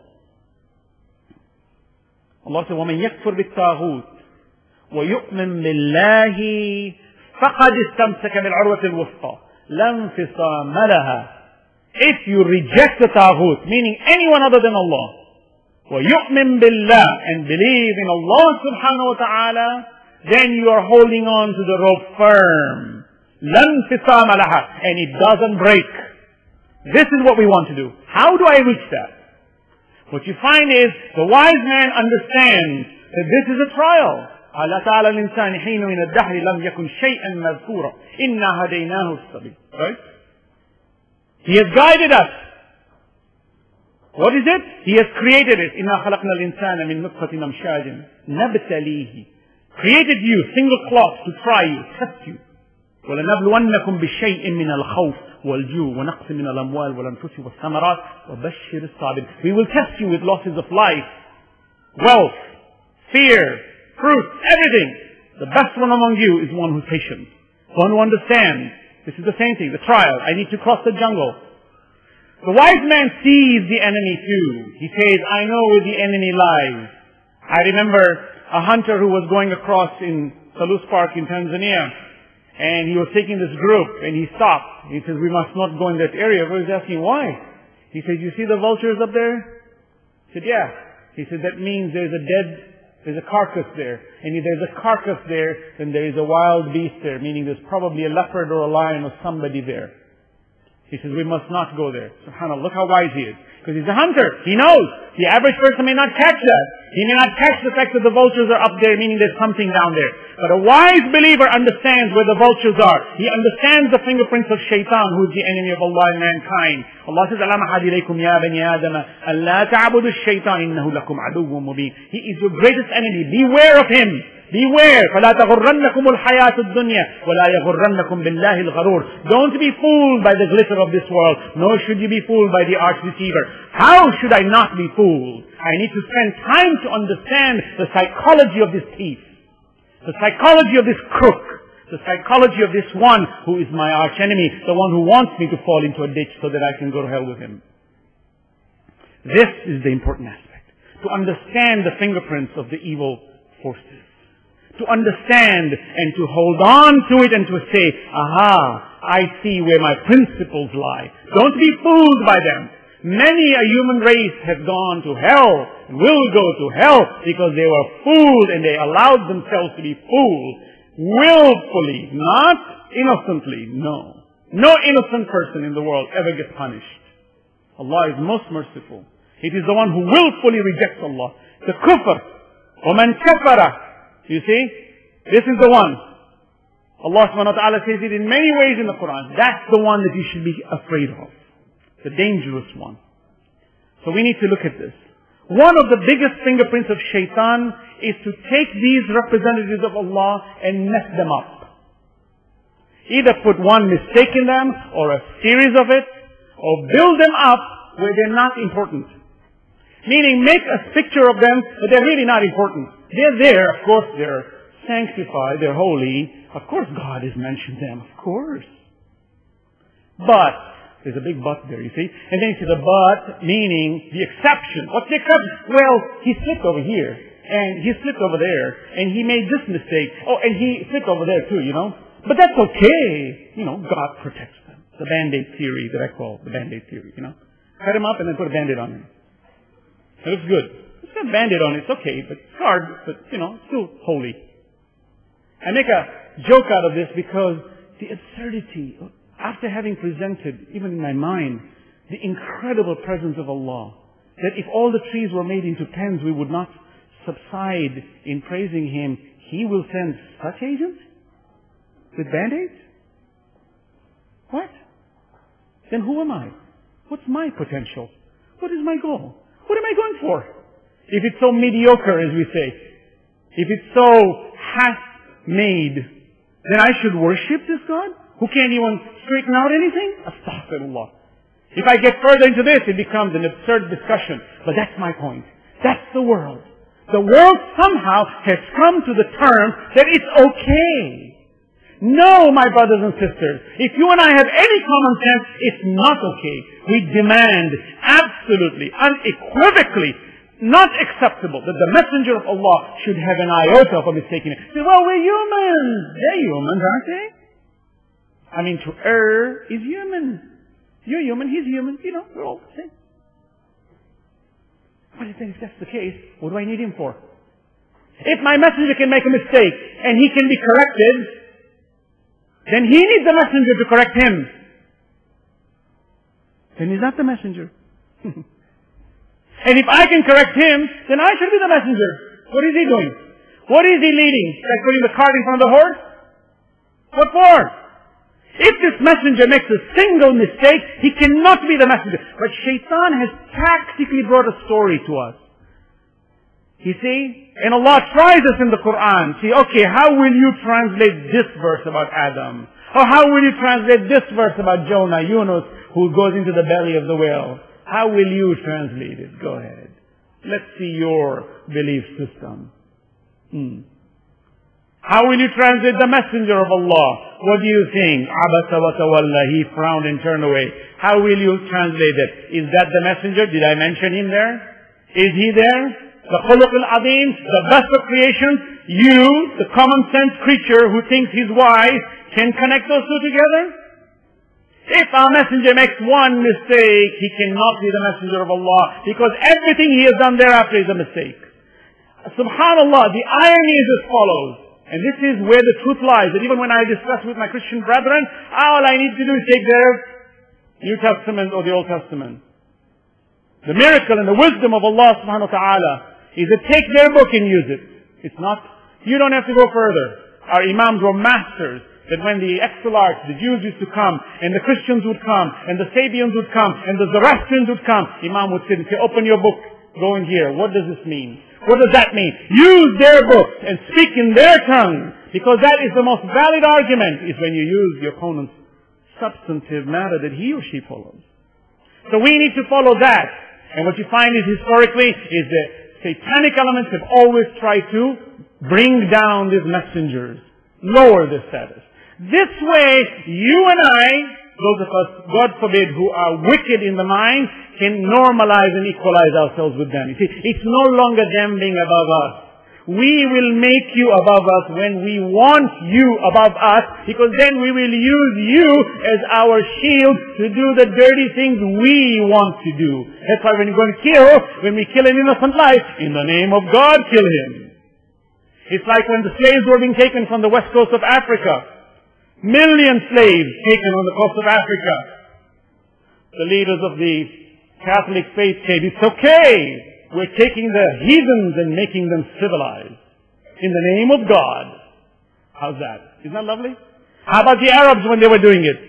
Allah says, وَمَنْ يَكْفُرْ بِالطَّاغُوتِ وَيُؤْمِنْ بِاللَّهِ فَقَدْ اسْتَمْسَكَ بِالْعُرْوَةِ الْوُثْقَى لَا انْفِصَامَ لَهَا. If you reject the Taghut, meaning anyone other than Allah, وَيُؤْمِن بِاللَّهِ, and believe in Allah subhanahu wa ta'ala, then you are holding on to the rope firm. لَا انْفِصَامَ لَهَا, and it doesn't break. This is what we want to do. How do I reach that? What you find is, the wise man understands that this is a trial. أَلَا تَعْلَى الْإِنسَانِ حِينَ مِنَ الدَّهْرِ لَمْ يَكُنْ شَيْئًا مَذْكُورًا إِنَّا هَدَيْنَاهُ السَّبِيلَ. Right? He has guided us. What is it? He has created it. إِنَّا خَلَقْنَا الْإِنسَانَ مِن نُطْفَةٍ أَمْشَاجٍ نَبْتَلِيهِ. Created you, single cloth, to try you, test you. وَلَنَبْلُوَنَّكُمْ بِشَيْءٍ مِّنَ الْخَوْفِ وَالْجُوعِ وَنَقْصٍ مِّنَ الْأَمْوَالِ وَالْأَنفُسِ وَالثَّمَرَاتِ وَبَشِّرِ الصَّابِرِينَ. We will test you with losses of life, wealth, fear, fruit, everything. The best one among you is one who's patient, one who understands. This is the same thing, the trial. I need to cross the jungle. The wise man sees the enemy too. He says, I know where the enemy lies. I remember a hunter who was going across in Salus Park in Tanzania, and he was taking this group, and he stopped. He says, we must not go in that area. I was asking, why? He said, you see the vultures up there? I said, yeah. He said, that means there's a carcass there. And if there's a carcass there, then there is a wild beast there, meaning there's probably a leopard or a lion or somebody there. He says, we must not go there. SubhanAllah, look how wise he is. Because he's a hunter. He knows. The average person may not catch that. He may not catch the fact that the vultures are up there, meaning there's something down there. But a wise believer understands where the vultures are. He understands the fingerprints of shaitan, who is the enemy of Allah and mankind. Allah says, أَلَمْ أَعْهَدْ إِلَيْكُمْ يَا بَنِي آدَمَ أَلَّا تَعْبُدُوا الشَّيْطَانَ إِنَّهُ لَكُمْ عَدُوٌّ مُبِينٌ. He is your greatest enemy. Beware of him. Beware. فَلَا تَغُرَّنَّكُمُ الْحَيَاةُ الدُّنْيَا وَلَا يَغُرَّنَّكُمْ بِاللَّهِ الْغَرُورِ. Don't be fooled by the glitter of this world, nor should you be fooled by the arch deceiver. How should I not be fooled? I need to spend time to understand the psychology of this thief, the psychology of this crook, the psychology of this one who is my arch enemy, the one who wants me to fall into a ditch so that I can go to hell with him. This is the important aspect. To understand the fingerprints of the evil forces. To understand and to hold on to it and to say, aha, I see where my principles lie. Don't be fooled by them. Many a human race have gone to hell and will go to hell because they were fooled and they allowed themselves to be fooled willfully, not innocently. No. No innocent person in the world ever gets punished. Allah is most merciful. It is the one who willfully rejects Allah. The kufr. وَمَنْ كَفَرَ. You see? This is the one. Allah subhanahu wa ta'ala says it in many ways in the Quran. That's the one that you should be afraid of. The dangerous one. So we need to look at this. One of the biggest fingerprints of shaitan is to take these representatives of Allah and mess them up. Either put one mistake in them, or a series of it, or build them up where they're not important. Meaning make a picture of them, but they're really not important. They're there, of course they're sanctified, they're holy. Of course God has mentioned them, of course. But, there's a big but there, you see. And then you see the but, meaning the exception. What's the exception? Well, he slipped over here, and he slipped over there, and he made this mistake. Oh, and he slipped over there too, you know. But that's okay. You know, God protects them. The Band-Aid theory that I call the Band-Aid theory, you know. Cut him up and then put a Band-Aid on him. It looks good. It's got a Band-Aid on it. It's okay, but it's hard, but, you know, still holy. I make a joke out of this because the absurdity, after having presented, even in my mind, the incredible presence of Allah, that if all the trees were made into pens, we would not subside in praising Him. He will send such agents with Band-Aids? What? Then who am I? What's my potential? What is my goal? What am I going for? If it's so mediocre, as we say, if it's so half-made, then I should worship this God who can't even straighten out anything? Astaghfirullah. If I get further into this, it becomes an absurd discussion. But that's my point. That's the world. The world somehow has come to the term that it's okay. No, my brothers and sisters, if you and I have any common sense, it's not okay. We demand absolutely, unequivocally, not acceptable that the messenger of Allah should have an iota of a mistake in it. Say, well, we're humans. They're humans, aren't they? I mean, to err is human. You're human, he's human. You know, we're all the same. But if that's the case, what do I need him for? If my messenger can make a mistake and he can be corrected, then he needs the messenger to correct him. Then he's not the messenger. And if I can correct him, then I should be the messenger. What is he doing? What is he leading? Like putting the cart in front of the horse? What for? If this messenger makes a single mistake, he cannot be the messenger. But Shaitan has tactically brought a story to us. You see? And Allah tries us in the Quran. See, okay, how will you translate this verse about Adam? Or how will you translate this verse about Jonah, Yunus, who goes into the belly of the whale? How will you translate it? Go ahead. Let's see your belief system. How will you translate the messenger of Allah? What do you think? Abasa wa tawalla. He frowned and turned away. How will you translate it? Is that the messenger? Did I mention him there? Is he there? The khuluq al-azim, the best of creations. You, the common sense creature who thinks he's wise, can connect those two together? If our messenger makes one mistake, he cannot be the messenger of Allah, because everything he has done thereafter is a mistake. Subhanallah, the irony is as follows. And this is where the truth lies. That even when I discuss with my Christian brethren, all I need to do is take their New Testament or the Old Testament. The miracle and the wisdom of Allah subhanahu wa ta'ala is to take their book and use it. It's not, you don't have to go further. Our Imams were masters that when the exilarchs, the Jews used to come, and the Christians would come, and the Sabians would come, and the Zoroastrians would come, Imam would sit and say, open your book, go in here. What does this mean? What does that mean? Use their books and speak in their tongue, because that is the most valid argument, is when you use the opponent's substantive matter that he or she follows. So we need to follow that. And what you find is historically is that satanic elements have always tried to bring down these messengers, lower their status. This way, you and I, those of us, God forbid, who are wicked in the mind, can normalize and equalize ourselves with them. You see, it's no longer them being above us. We will make you above us when we want you above us, because then we will use you as our shield to do the dirty things we want to do. That's why when we kill an innocent life, in the name of God, kill him. It's like when the slaves were being taken from the west coast of Africa. Million slaves taken on the coast of Africa. The leaders of the Catholic faith said, it's okay. We're taking the heathens and making them civilized. In the name of God. How's that? Isn't that lovely? How about the Arabs when they were doing it?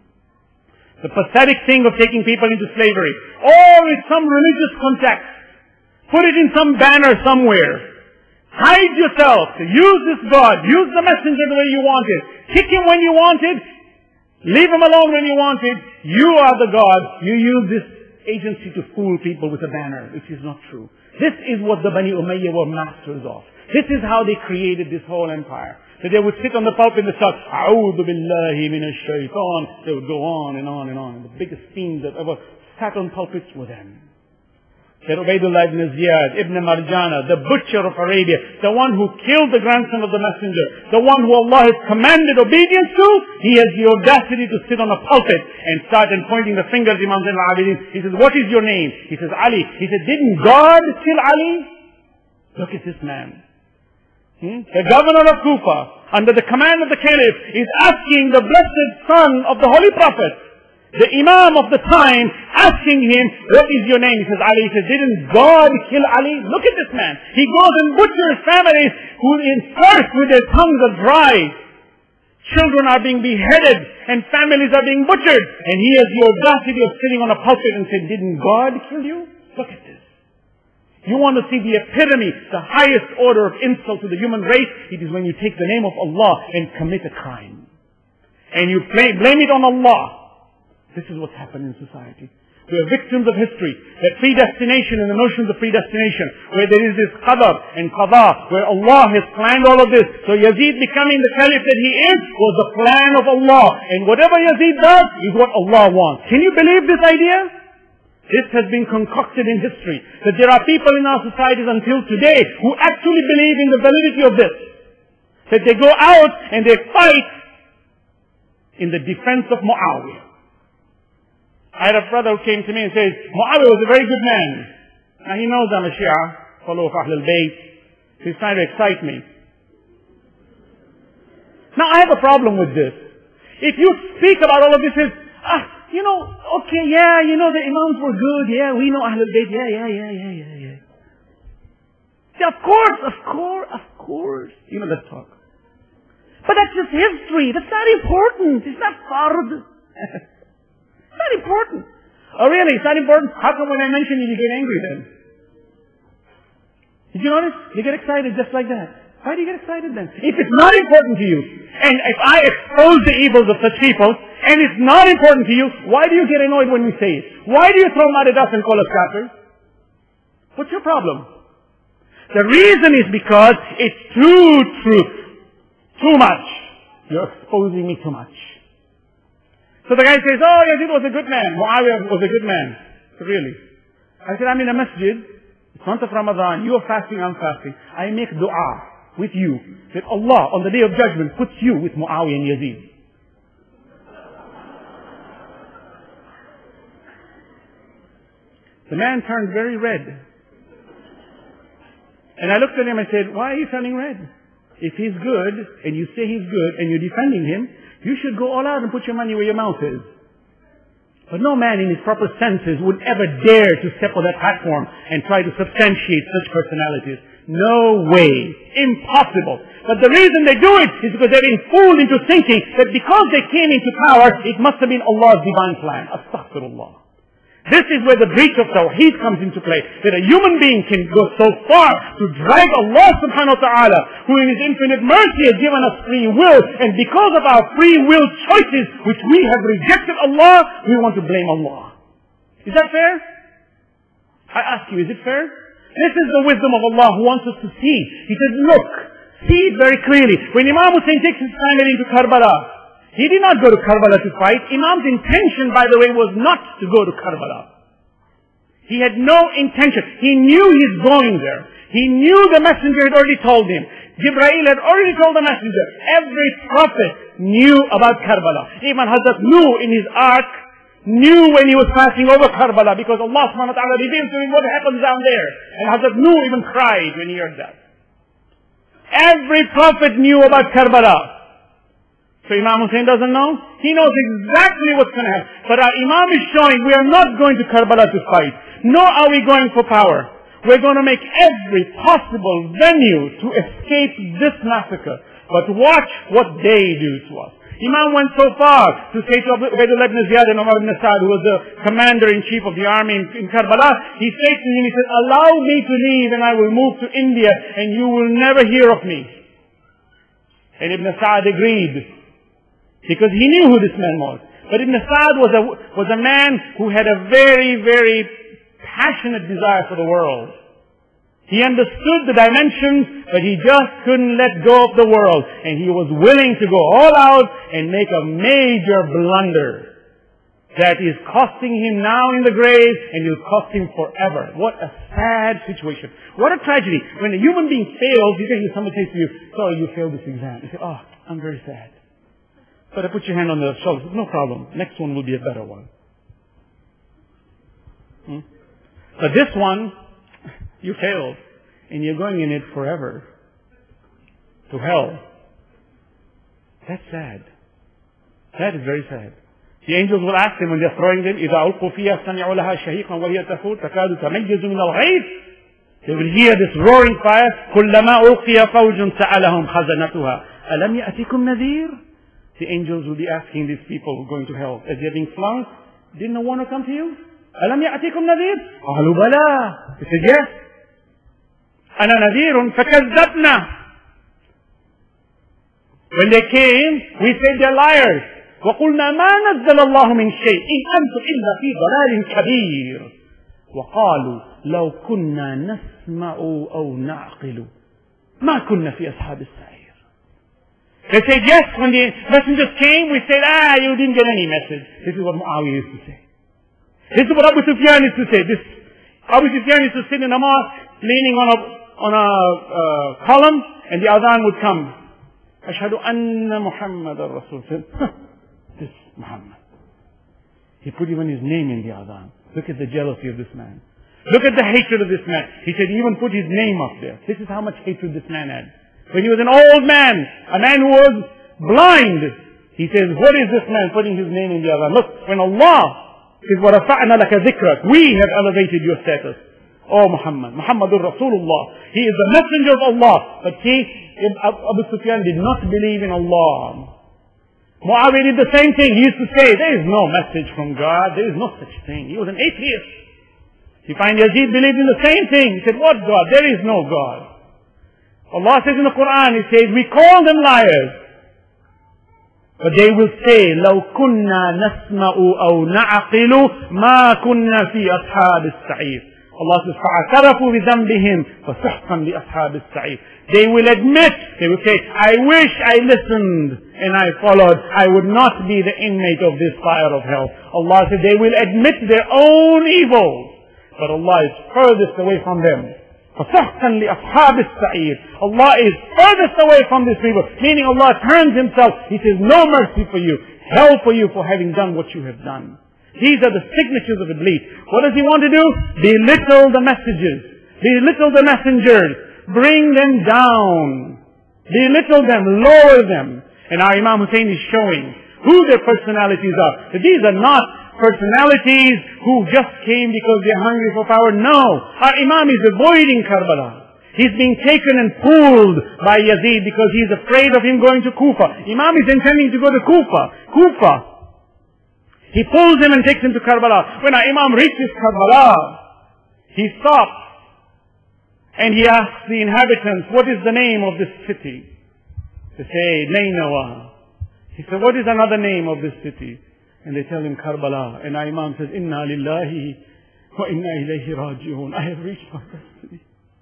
The pathetic thing of taking people into slavery. Oh, it's some religious context. Put it in some banner somewhere. Hide yourself. Use this God. Use the messenger the way you want it. Kick him when you want it. Leave him alone when you want it. You are the God. You use this agency to fool people with a banner, which is not true. This is what the Bani Umayyah were masters of. This is how they created this whole empire. So they would sit on the pulpit and start, A'udhu billahi minash shaitan. They would go on and on and on. The biggest fiends that ever sat on pulpits were them. Said Ubaidullah ibn Ziyad, Ibn Marjana, the butcher of Arabia, the one who killed the grandson of the messenger, the one who Allah has commanded obedience to, he has the audacity to sit on a pulpit and start and pointing the finger at Imam Zain al-Abidin. He says, what is your name? He says, Ali. He said, didn't God kill Ali? Look at this man. The governor of Kufa, under the command of the caliph, is asking the blessed son of the Holy Prophet, the Imam of the time, asking him, what is your name? He says, Ali. He says, didn't God kill Ali? Look at this man. He goes and butchers families who in first with their tongues are dry. Children are being beheaded and families are being butchered. And he has the audacity of sitting on a pulpit and saying, didn't God kill you? Look at this. You want to see the epitome, the highest order of insult to the human race? It is when you take the name of Allah and commit a crime. And you blame it on Allah. This is what's happened in society. We are victims of history. That predestination and the notions of predestination, where there is this qadar and qada, where Allah has planned all of this. So Yazid becoming the caliph that he is, was the plan of Allah. And whatever Yazid does, is what Allah wants. Can you believe this idea? This has been concocted in history. That there are people in our societies until today who actually believe in the validity of this. That they go out and they fight in the defense of Muawiyah. I had a brother who came to me and says, Muawiyah was a very good man. Now he knows I'm a Shia, follower of Ahlul Bayt. He's trying to excite me. Now I have a problem with this. If you speak about all of this as, okay, yeah, the Imams were good, yeah, we know Ahlul Bayt, yeah. Of course. Let's talk. But that's just history. That's not important. It's not fard. It's not important. Oh really? It's not important? How come when I mention it you get angry then? Did you notice? You get excited just like that. Why do you get excited then? If it's not important to you, and if I expose the evils of such people, and it's not important to you, why do you get annoyed when we say it? Why do you throw mud at us and call us kafirs? What's your problem? The reason is because it's too truth. Too much. You're exposing me too much. So the guy says, oh, Yazid was a good man. Muawiyah was a good man. Really? I said, I'm in a masjid. It's month of Ramadan. You are fasting, I'm fasting. I make dua with you that Allah on the day of judgment puts you with Muawiyah and Yazid. The man turned very red. And I looked at him and said, why are you turning red? If he's good, and you say he's good, and you're defending him, you should go all out and put your money where your mouth is. But no man in his proper senses would ever dare to step on that platform and try to substantiate such personalities. No way. Impossible. But the reason they do it is because they're being fooled into thinking that because they came into power, it must have been Allah's divine plan. Astaghfirullah. This is where the breach of Tawheed comes into play. That a human being can go so far to drag Allah subhanahu wa ta'ala, who in His infinite mercy has given us free will, and because of our free will choices, which we have rejected Allah, we want to blame Allah. Is that fair? I ask you, is it fair? This is the wisdom of Allah who wants us to see. He says, look, see it very clearly. When Imam Hussein takes his family into Karbala, he did not go to Karbala to fight. Imam's intention, by the way, was not to go to Karbala. He had no intention. He knew he's going there. He knew the messenger had already told him. Jibreel had already told the messenger. Every prophet knew about Karbala. Even Hazrat Nuh in his ark knew when he was passing over Karbala because Allah subhanahu wa ta'ala revealed to him what happens down there. And Hazrat Nuh even cried when he heard that. Every prophet knew about Karbala. So Imam Hussein doesn't know? He knows exactly what's going to happen. But our Imam is showing we are not going to Karbala to fight. Nor are we going for power. We're going to make every possible venue to escape this massacre. But watch what they do to us. Imam went so far to say to Ubaydullah ibn Ziyad and Umar ibn Sa'd, who was the commander-in-chief of the army in Karbala, he said to him, he said, allow me to leave and I will move to India and you will never hear of me. And Ibn Sa'd agreed. Because he knew who this man was. But Ibn Sa'd was a man who had a very, very passionate desire for the world. He understood the dimensions, but he just couldn't let go of the world. And he was willing to go all out and make a major blunder that is costing him now in the grave and will cost him forever. What a sad situation. What a tragedy. When a human being fails, somebody says to you, sorry, you failed this exam. You say, oh, I'm very sad. But I put your hand on the shoulder. No problem. Next one will be a better one. But this one, you failed. And you're going in it forever. To hell. That's sad. That is very sad. The angels will ask them when they're throwing them, إِذَا أُلْقُوا فِيهَا سَمِعُوا لَهَا شَهِيقًا وَهِيَ تَفُورُ تَكَادُ تَمَيَّزُ مِنَ الْغَيْظِ. They will hear this roaring fire. كُلَّمَا أُلْقِيَ فَوْجٌ سَأَلَهُمْ خَزَنَتُهَا أَلَمْ يَأْتِكُمْ نَذِيرٌ. The angels will be asking these people who are going to hell, as they're being flung, didn't no one come to you? أَلَمْ يَأْتِكُمْ نَذِيرٌ. قَالُوا بَلَى. They said, yes. أَنَا نَذِيرٌ فَكَذَّبْنَا. When they came, we said they're liars. وَقُلْنَا مَا نَزَّلَ اللَّهُ مِنْ شَيْءٍ إِنْ أَنْتُمْ إِلَّا فِي ضَلَالٍ كَبِيرٍ. وَقَالُوا لَوْ كُنَّا نَسْمَعُ أَوْ نَعْقِلُ مَا كُنَّا فِي أَصْحَابِ السَّعِيرِ. They said, yes, when the messengers came, we said, you didn't get any message. This is what Muawiyah used to say. This is what Abu Sufyan used to say. Abu Sufyan used to sit in a mosque, leaning on a column, and the adhan would come. Ashhadu anna Muhammadan Rasul. This Muhammad. He put even his name in the adhan. Look at the jealousy of this man. Look at the hatred of this man. He said he even put his name up there. This is how much hatred this man had. When he was an old man, a man who was blind, he says, what is this man putting his name in the adhan? Look, when Allah says, وَرَفَعْنَا لَكَ ذِكْرَكَ, we have elevated your status. Oh Muhammad, Muhammadur Rasulullah. He is the messenger of Allah. But see, Abu Sufyan did not believe in Allah. Muawiyah did the same thing. He used to say, there is no message from God. There is no such thing. He was an atheist. You find Yazid believed in the same thing. He said, what God? There is no God. Allah says in the Quran, He says, we call them liars. But they will say, لو كنا نسمع أو نعقل ما كنا في أصحاب السعير. Allah says, فَاعْتَرَفُوا بِذَنْبِهِمْ فَسُحْقًا لِأَصْحَابِ السَّعِيرِ. They will admit, they will say, I wish I listened and I followed. I would not be the inmate of this fire of hell. Allah said, they will admit their own evils. But Allah is furthest away from them. فَسُحْقًا لِأَصْحَابِ السَّعِيرِ. Allah is furthest away from this people. Meaning Allah turns Himself. He says, no mercy for you. Hell for you for having done what you have done. These are the signatures of Iblis. What does he want to do? Belittle the messages. Belittle the messengers. Bring them down. Belittle them. Lower them. And our Imam Hussein is showing who their personalities are. That these are not personalities who just came because they're hungry for power. No. Our Imam is avoiding Karbala. He's being taken and pulled by Yazid because he's afraid of him going to Kufa. Imam is intending to go to Kufa. He pulls him and takes him to Karbala. When our Imam reaches Karbala, he stops and he asks the inhabitants, what is the name of this city? They say, Nainawa. He said, what is another name of this city? And they tell him Karbala. And our Imam says, Inna lillahi wa inna ilayhi raji'un. I have reached my destiny.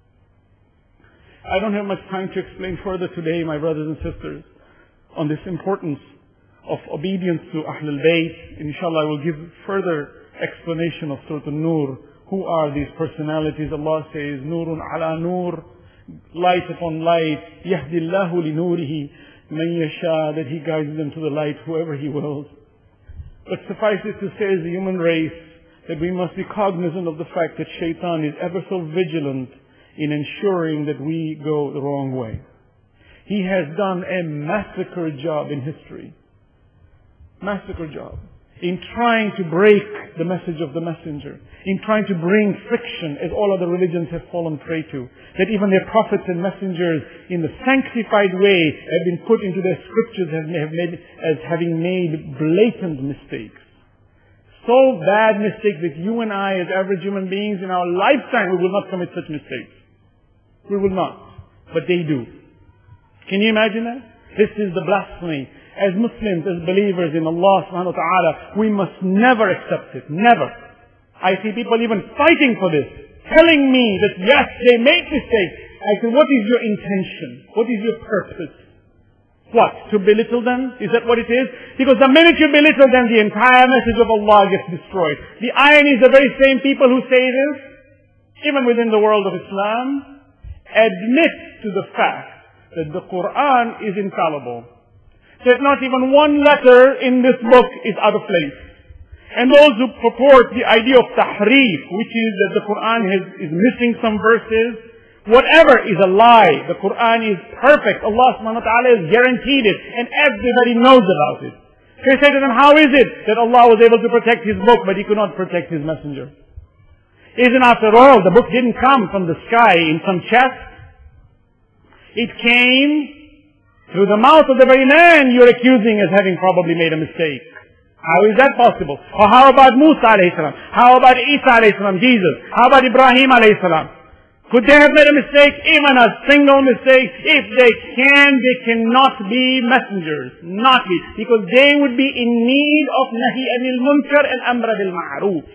I don't have much time to explain further today, my brothers and sisters, on this importance of obedience to Ahlul Bayt. Inshallah, I will give further explanation of Surah An-Nur. Who are these personalities? Allah says, Nurun ala nur, light upon light. Yahdillahu li nurihi man yasha, that He guides them to the light, whoever He wills. But suffice it to say, as a human race, that we must be cognizant of the fact that Shaitan is ever so vigilant in ensuring that we go the wrong way. He has done a massacre job in history. Massacre job. In trying to break the message of the messenger. In trying to bring friction, as all other religions have fallen prey to. That even their prophets and messengers, in the sanctified way, have been put into their scriptures as having made blatant mistakes. So bad mistakes that you and I, as average human beings, in our lifetime, we will not commit such mistakes. We will not. But they do. Can you imagine that? This is the blasphemy. As Muslims, as believers in Allah subhanahu wa ta'ala, we must never accept it. Never. I see people even fighting for this. Telling me that yes, they make mistakes. I say, what is your intention? What is your purpose? What? To belittle them? Is that what it is? Because the minute you belittle them, the entire message of Allah gets destroyed. The irony is the very same people who say this, even within the world of Islam, admit to the fact that the Quran is infallible. That not even one letter in this book is out of place. And those who purport the idea of tahrif, which is that the Quran is missing some verses, whatever is a lie. The Quran is perfect. Allah subhanahu wa ta'ala has guaranteed it. And everybody knows about it. They say to them, how is it that Allah was able to protect His book, but He could not protect His messenger? Isn't after all, the book didn't come from the sky in some chest. It came through the mouth of the very man you're accusing as having probably made a mistake. How is that possible? Or how about Musa alayhi salam? How about Isa alayhi salam, Jesus? How about Ibrahim alayhi salam? Could they have made a mistake? Even a single mistake? If they cannot be messengers. Not be. Because they would be in need of nahi anil munkar and amra bil ma'roof.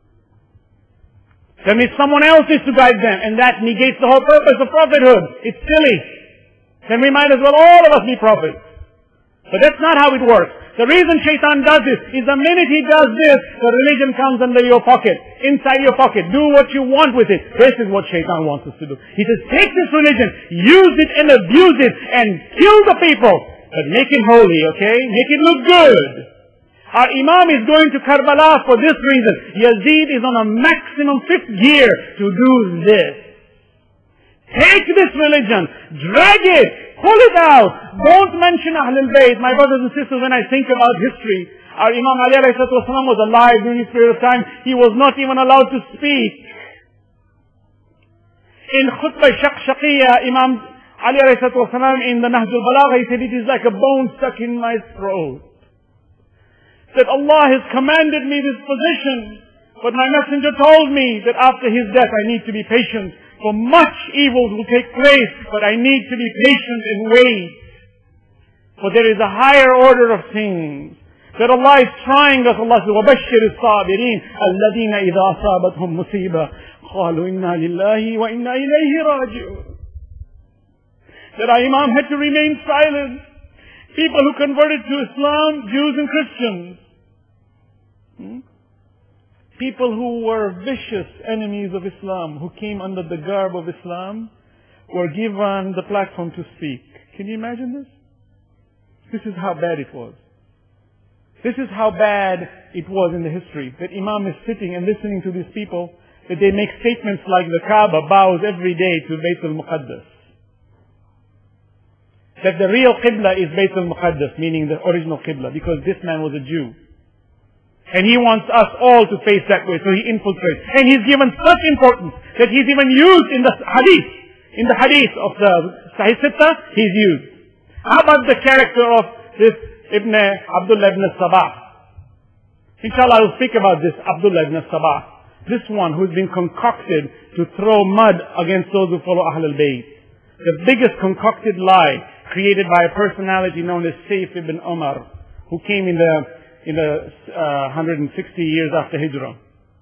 That means someone else is to guide them, and that negates the whole purpose of prophethood. It's silly. Then we might as well all of us be prophets. But that's not how it works. The reason Shaitan does this is the minute he does this, the religion comes under your pocket, inside your pocket. Do what you want with it. This is what Shaitan wants us to do. He says, take this religion, use it and abuse it, and kill the people. But make it holy, okay? Make it look good. Our Imam is going to Karbala for this reason. Yazid is on a maximum 5th gear to do this. Take this religion, drag it, pull it out. Don't mention Ahlul Bayt. My brothers and sisters, when I think about history, our Imam Ali alayhi salatu wasalam was alive during this period of time. He was not even allowed to speak. In Khutbah Shaqshaqiyya, Imam Ali alayhi salatu wasalam in the Nahj al-Balagha, he said, it is like a bone stuck in my throat. That Allah has commanded me this position, but my messenger told me that after his death I need to be patient, for much evil will take place, but I need to be patient and wait. For there is a higher order of things that Allah is trying us. Allah says, وَبَشِّرِ الصَّابِرِينَ الَّذِينَ إِذَا أَصَابَتْهُمْ مُصِيبَةٌ قَالُوا إِنَّا لِلَّهِ وَإِنَّا إِلَيْهِ رَاجِعُونَ. That our Imam had to remain silent. People who converted to Islam, Jews and Christians. People who were vicious enemies of Islam, who came under the garb of Islam, were given the platform to speak. Can you imagine this? This is how bad it was. This is how bad it was in the history. That Imam is sitting and listening to these people, that they make statements like the Kaaba bows every day to Bayt al-Muqaddas. That the real Qibla is Bayt al-Muqaddas, meaning the original Qibla, because this man was a Jew. And he wants us all to face that way, so he infiltrates. And he's given such importance that he's even used in the hadith. In the hadith of the Sahih Sitta, he's used. How about the character of this Abdullah ibn Sabah? Inshallah, I will speak about this Abdullah ibn Sabah. This one who's been concocted to throw mud against those who follow Ahl al-Bayt. The biggest concocted lie created by a personality known as Saif ibn Umar, who came in the 160 years after Hijrah.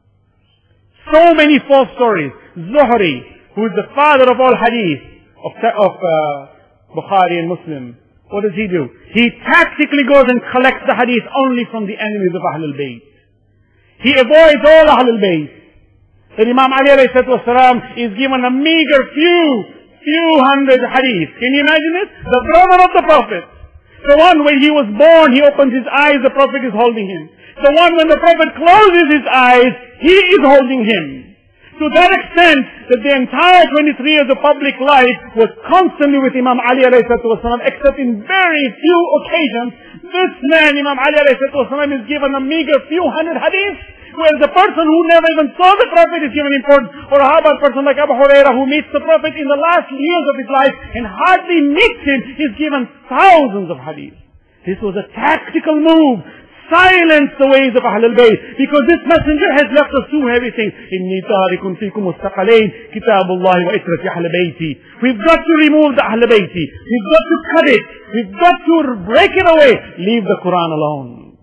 So many false stories. Zuhri, who is the father of all hadith of Bukhari and Muslim. What does he do? He tactically goes and collects the hadith only from the enemies of Ahl al-Bayt. He avoids all Ahl al-Bayt. That Imam Ali alayhi salatu wasalam is given a meager few hundred hadith. Can you imagine it? The brother of the Prophet. The one when he was born, he opens his eyes, the Prophet is holding him. The one when the Prophet closes his eyes, he is holding him. To that extent, that the entire 23 years of public life was constantly with Imam Ali alayhi salatu wasalam, except in very few occasions. This man, Imam Ali alayhi salatu wasalam, is given a meager few hundred hadiths, whereas the person who never even saw the Prophet is given importance. Or how about a person like Abu Hurairah, who meets the Prophet in the last years of his life and hardly meets him, is given thousands of hadiths. This was a tactical move. Silence the ways of Ahl al-Bayt, because this messenger has left us two heavy things. إِنِّي تَارِكٌ فِيكُمْ مُسْتَقَلَيْنِ كِتَابُ اللَّهِ وَإِتْرَةِ أَهْلِ بَيْتِي. We've got to remove the Ahl Bayti. We've got to cut it. We've got to break it away. Leave the Quran alone.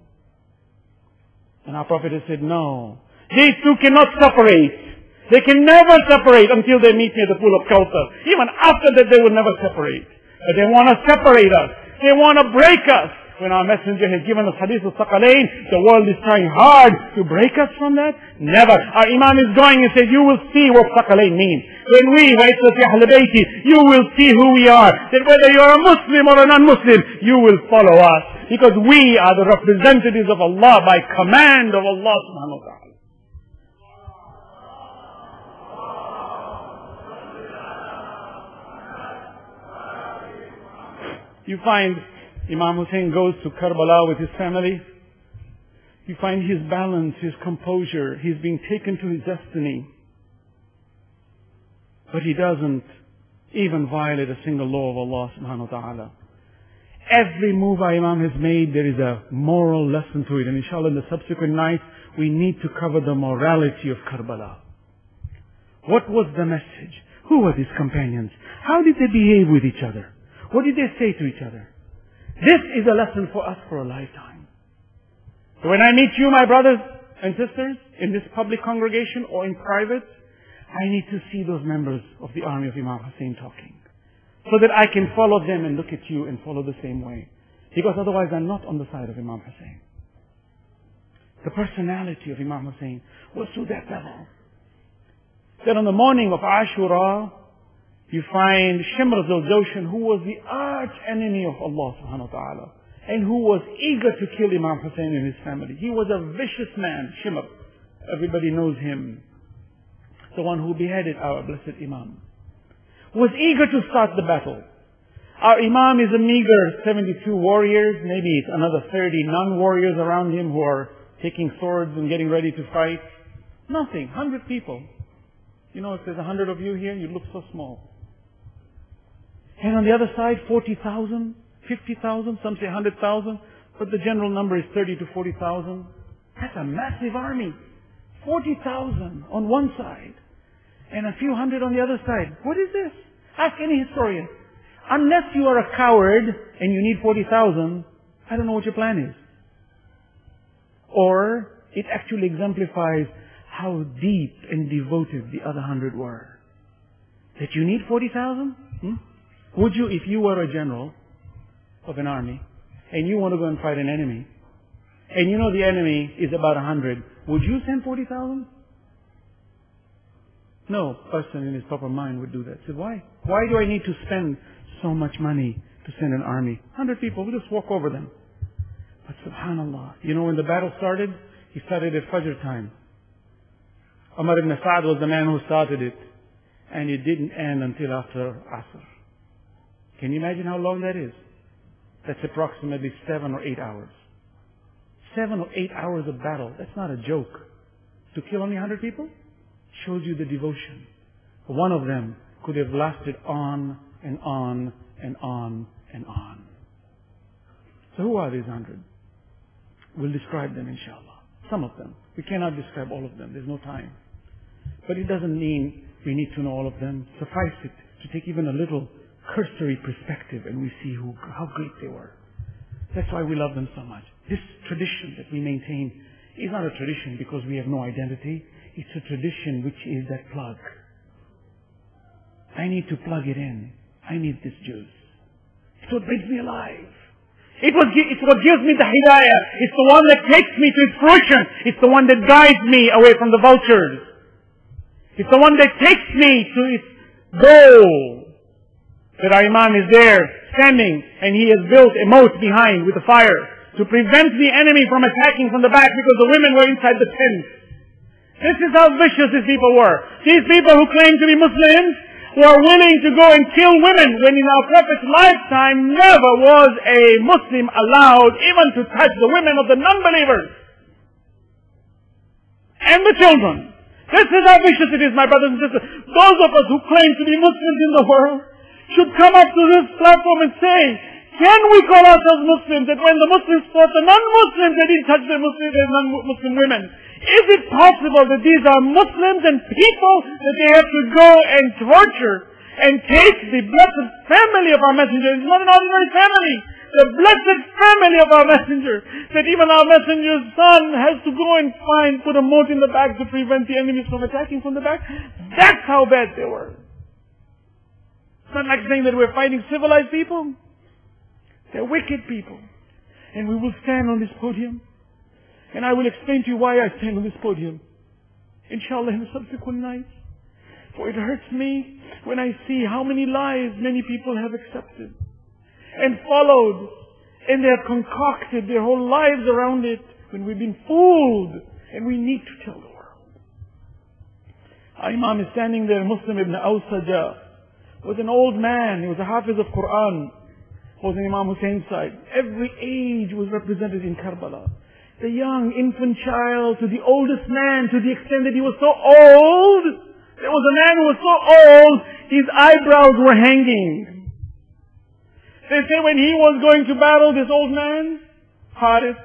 And our Prophet has said, no. These two cannot separate. They can never separate until they meet near the pool of Kawthar. Even after that, they will never separate. But they want to separate us. They want to break us. When our messenger has given us hadith of Thaqalain, the world is trying hard to break us from that? Never. Our Imam is going and says, you will see what Thaqalain means. When we wait for Ahl Bayti, you will see who we are. That whether you're a Muslim or a non-Muslim, you will follow us. Because we are the representatives of Allah by command of Allah subhanahu wa ta'ala. You find Imam Hussein goes to Karbala with his family. You find his balance, his composure. He's being taken to his destiny. But he doesn't even violate a single law of Allah subhanahu wa ta'ala. Every move our Imam has made, there is a moral lesson to it. And inshallah in the subsequent nights, we need to cover the morality of Karbala. What was the message? Who were his companions? How did they behave with each other? What did they say to each other? This is a lesson for us for a lifetime. So when I meet you, my brothers and sisters, in this public congregation or in private, I need to see those members of the army of Imam Hussein talking. So that I can follow them and look at you and follow the same way. Because otherwise I'm not on the side of Imam Hussein. The personality of Imam Hussein was to that level. That on the morning of Ashura, you find Shimr al-Jawshan, who was the arch enemy of Allah subhanahu wa ta'ala, and who was eager to kill Imam Hussein and his family. He was a vicious man, Shimr. Everybody knows him. The one who beheaded our blessed Imam. Was eager to start the battle. Our Imam is a meager 72 warriors, maybe it's another 30 non-warriors around him who are taking swords and getting ready to fight. Nothing. 100 people. You know, if there's 100 of you here, you look so small. And on the other side, 40,000, 50,000, some say 100,000, but the general number is 30 to 40,000. That's a massive army. 40,000 on one side and a few hundred on the other side. What is this? Ask any historian. Unless you are a coward and you need 40,000, I don't know what your plan is. Or it actually exemplifies how deep and devoted the other 100 were. That you need 40,000? Would you, if you were a general of an army and you want to go and fight an enemy, and you know the enemy is about 100, would you send 40,000? No person in his proper mind would do that. Said, why? Why do I need to spend so much money to send an army? 100 people, we'll just walk over them. But subhanallah, you know when the battle started? He started at Fajr time. Umar ibn Sa'd was the man who started it. And it didn't end until after Asr. Can you imagine how long that is? That's approximately 7 or 8 hours. 7 or 8 hours of battle. That's not a joke. To kill only 100 people? Shows you the devotion. One of them could have lasted on and on and on and on. So who are these 100? We'll describe them inshallah. Some of them. We cannot describe all of them. There's no time. But it doesn't mean we need to know all of them. Suffice it to take even a little cursory perspective and we see how great they were. That's why we love them so much. This tradition that we maintain is not a tradition because we have no identity. It's a tradition which is that plug. I need to plug it in. I need this juice. It's what brings me alive. It's what gives me the hidayah. It's the one that takes me to its fruition. It's the one that guides me away from the vultures. It's the one that takes me to its goal. That our Imam is there, standing, and he has built a moat behind with a fire to prevent the enemy from attacking from the back because the women were inside the tent. This is how vicious these people were. These people who claim to be Muslims were willing to go and kill women when in our Prophet's lifetime never was a Muslim allowed even to touch the women of the non-believers and the children. This is how vicious it is, my brothers and sisters. Those of us who claim to be Muslims in the world should come up to this platform and say, can we call ourselves Muslims that when the Muslims fought the non-Muslims, they didn't touch the non-Muslim women? Is it possible that these are Muslims and people that they have to go and torture and take the blessed family of our messenger? It's not an ordinary family. The blessed family of our messenger. That even our messenger's son has to go and put a moat in the back to prevent the enemies from attacking from the back. That's how bad they were. It's not like saying that we're fighting civilized people. They're wicked people. And we will stand on this podium. And I will explain to you why I stand on this podium. Inshallah in the subsequent nights. For it hurts me when I see how many lies many people have accepted and followed. And they have concocted their whole lives around it when we've been fooled. And we need to tell the world. Our Imam is standing there, Muslim ibn Awsaja. Was an old man. He was a Hafiz of Quran. Was in Imam Hussein's side. Every age was represented in Karbala. The young infant child to the oldest man, to the extent that he was so old. There was a man who was so old, his eyebrows were hanging. They say when he was going to battle, this old man, Harith,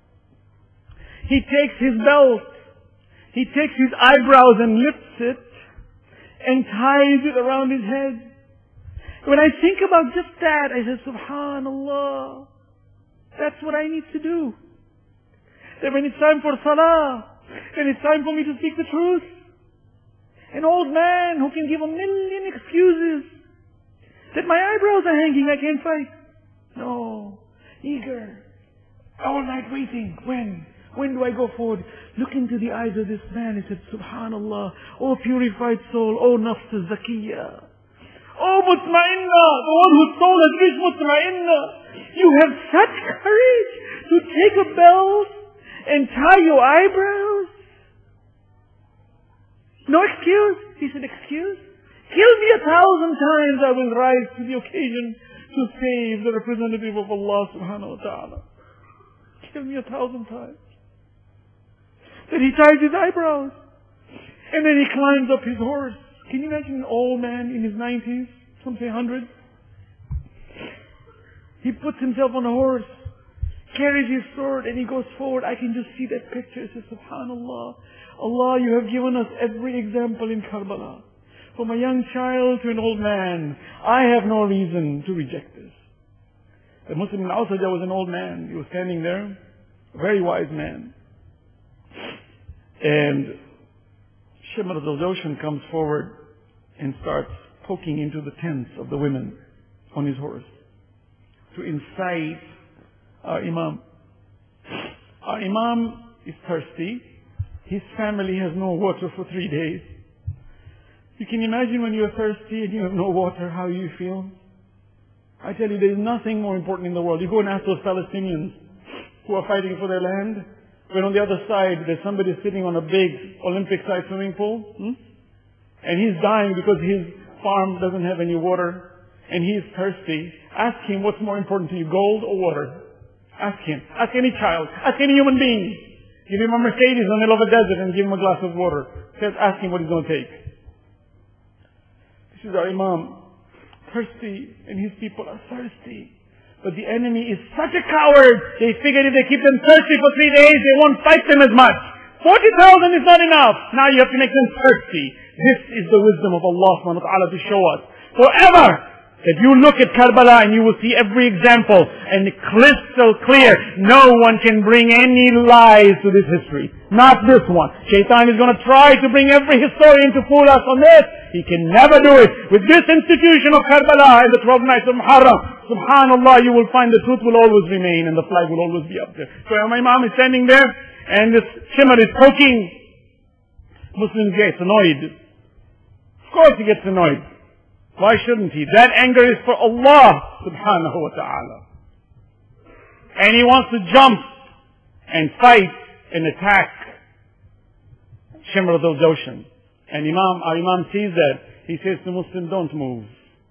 he takes his belt, he takes his eyebrows and lifts it, and ties it around his head. When I think about just that, I said, Subhanallah, that's what I need to do. That when it's time for salah, then it's time for me to speak the truth. An old man who can give a million excuses. That my eyebrows are hanging, I can't fight. No. Eager. All night waiting. When? When do I go forward? Look into the eyes of this man. He said, Subhanallah. Oh purified soul. Oh nafs zakiyah. Oh mutma'inna. The one whose soul has reached mutma'inna. You have such courage to take a belt and tie your eyebrows? No excuse? He said, excuse? Kill me 1,000 times, I will rise to the occasion to save the representative of Allah subhanahu wa ta'ala. Kill me 1,000 times. Then he ties his eyebrows. And then he climbs up his horse. Can you imagine an old man in his 90s, some say 100? He puts himself on a horse, carries his sword, and he goes forward. I can just see that picture. It says, Subhanallah. Allah, you have given us every example in Karbala. From a young child to an old man. I have no reason to reject this. The Muslim in Awsaja was an old man. He was standing there, a very wise man. And Shimr al-Zawshan comes forward and starts poking into the tents of the women on his horse to incite our Imam. Our Imam is thirsty. His family has no water for 3 days. You can imagine when you're thirsty and you have no water, how you feel. I tell you, there is nothing more important in the world. You go and ask those Palestinians who are fighting for their land, when on the other side there's somebody sitting on a big Olympic-sized swimming pool, and he's dying because his farm doesn't have any water, and he's thirsty. Ask him, what's more important to you, gold or water? Ask him. Ask any child. Ask any human being. Give him a Mercedes in the middle of a desert and give him a glass of water. Just ask him what he's going to take. This is our Imam, thirsty, and his people are thirsty. But the enemy is such a coward. They figured if they keep them thirsty for 3 days, they won't fight them as much. 40,000 is not enough. Now you have to make them thirsty. This is the wisdom of Allah subhanahu wa ta'ala to show us. Forever, that you look at Karbala and you will see every example, and crystal clear. No one can bring any lies to this history. Not this one. Shaitan is going to try to bring every historian to fool us on this. He can never do it. With this institution of Karbala and the 12 nights of Muharram, subhanallah, you will find the truth will always remain and the flag will always be up there. So my Imam is standing there and this Shimr is poking. Muslim gets annoyed. Of course he gets annoyed. Why shouldn't he? That anger is for Allah subhanahu wa ta'ala. And he wants to jump and fight and attack Shimr al-Zawshan. And our Imam sees that. He says to Muslim, don't move.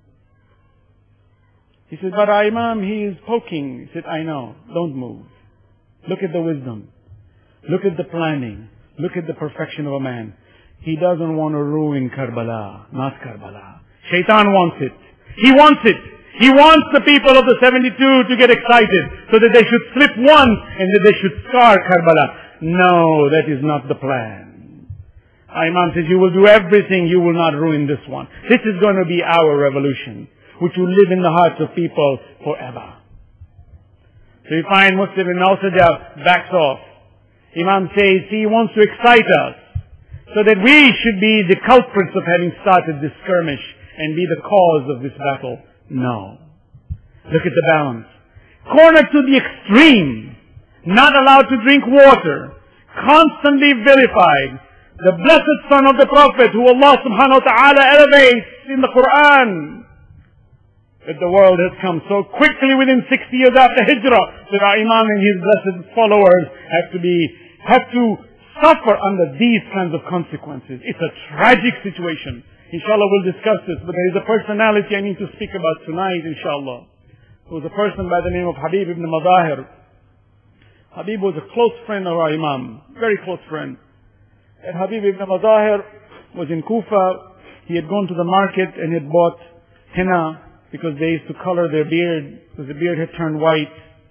He says, but our Imam, he is poking. He said, I know. Don't move. Look at the wisdom. Look at the planning. Look at the perfection of a man. He doesn't want to ruin Karbala. Not Karbala. Shaitan wants it. He wants it. He wants the people of the 72 to get excited so that they should slip once and that they should scar Karbala. No, that is not the plan. Imam says, you will do everything, you will not ruin this one. This is going to be our revolution, which will live in the hearts of people forever. So you find Muslim ibn Awsaja backs off. Imam says he wants to excite us so that we should be the culprits of having started this skirmish and be the cause of this battle. No. Look at the balance. Cornered to the extreme, not allowed to drink water, constantly vilified. The blessed son of the Prophet who Allah subhanahu wa ta'ala elevates in the Quran. That the world has come so quickly within 60 years after Hijrah that our Imam and his blessed followers have to suffer under these kinds of consequences. It's a tragic situation. Inshallah we'll discuss this, but there is a personality I need to speak about tonight, inshallah. There was a person by the name of Habib ibn Madahir. Habib was a close friend of our Imam, very close friend. And Habib ibn Madahir was in Kufa. He had gone to the market and had bought henna because they used to color their beard because the beard had turned white.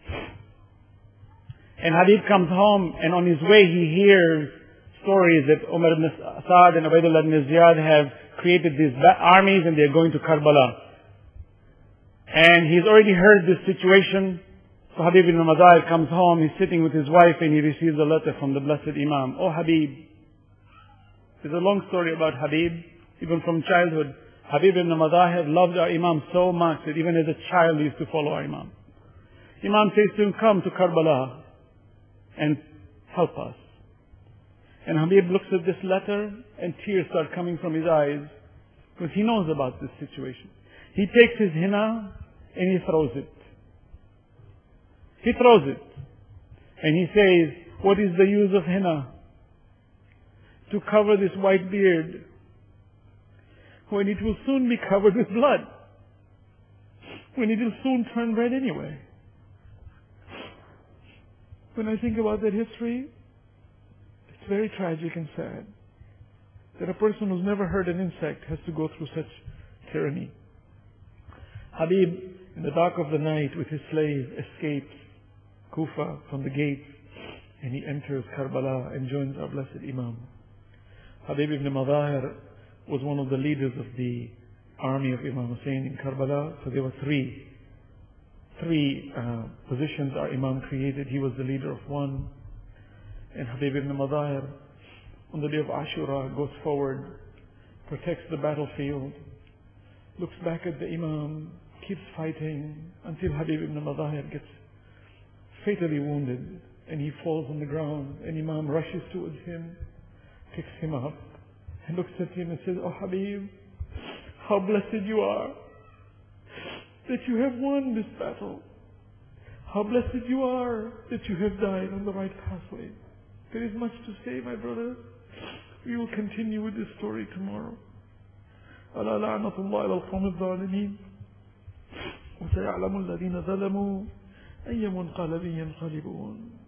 And Habib comes home and on his way he hears stories that Umar ibn Sa'd and Ubaidullah ibn Ziyad have created these armies and they're going to Karbala. And he's already heard this situation. So Habib ibn Madahir comes home, he's sitting with his wife and he receives a letter from the blessed Imam. Oh Habib. There's a long story about Habib, even from childhood. Habib ibn Madahir loved our Imam so much that even as a child he used to follow our Imam. Imam says to him, come to Karbala and help us. And Habib looks at this letter and tears start coming from his eyes because he knows about this situation. He takes his henna and he throws it. He throws it. And he says, what is the use of henna? To cover this white beard when it will soon be covered with blood. When it will soon turn red anyway. When I think about that history, it's very tragic and sad. that a person who's never hurt an insect has to go through such tyranny. Habib, in the dark of the night with his slave, escapes Kufa from the gate, and he enters Karbala and joins our blessed Imam. Habib ibn Madahir was one of the leaders of the army of Imam Hussein in Karbala. So there were three positions our Imam created. He was the leader of one. And Habib ibn Madahir, on the day of Ashura, goes forward, protects the battlefield, looks back at the Imam, keeps fighting until Habib ibn Madahir gets fatally wounded and he falls on the ground, and Imam rushes towards him, picks him up and looks at him and says, "Oh Habib, how blessed you are that you have won this battle. How blessed you are that you have died on the right pathway." There is much to say, my brothers. We will continue with this story tomorrow. ألا لعنة الله على القوم الظالمين وسيعلم الذين ظلموا أي منقلب ينقلبون.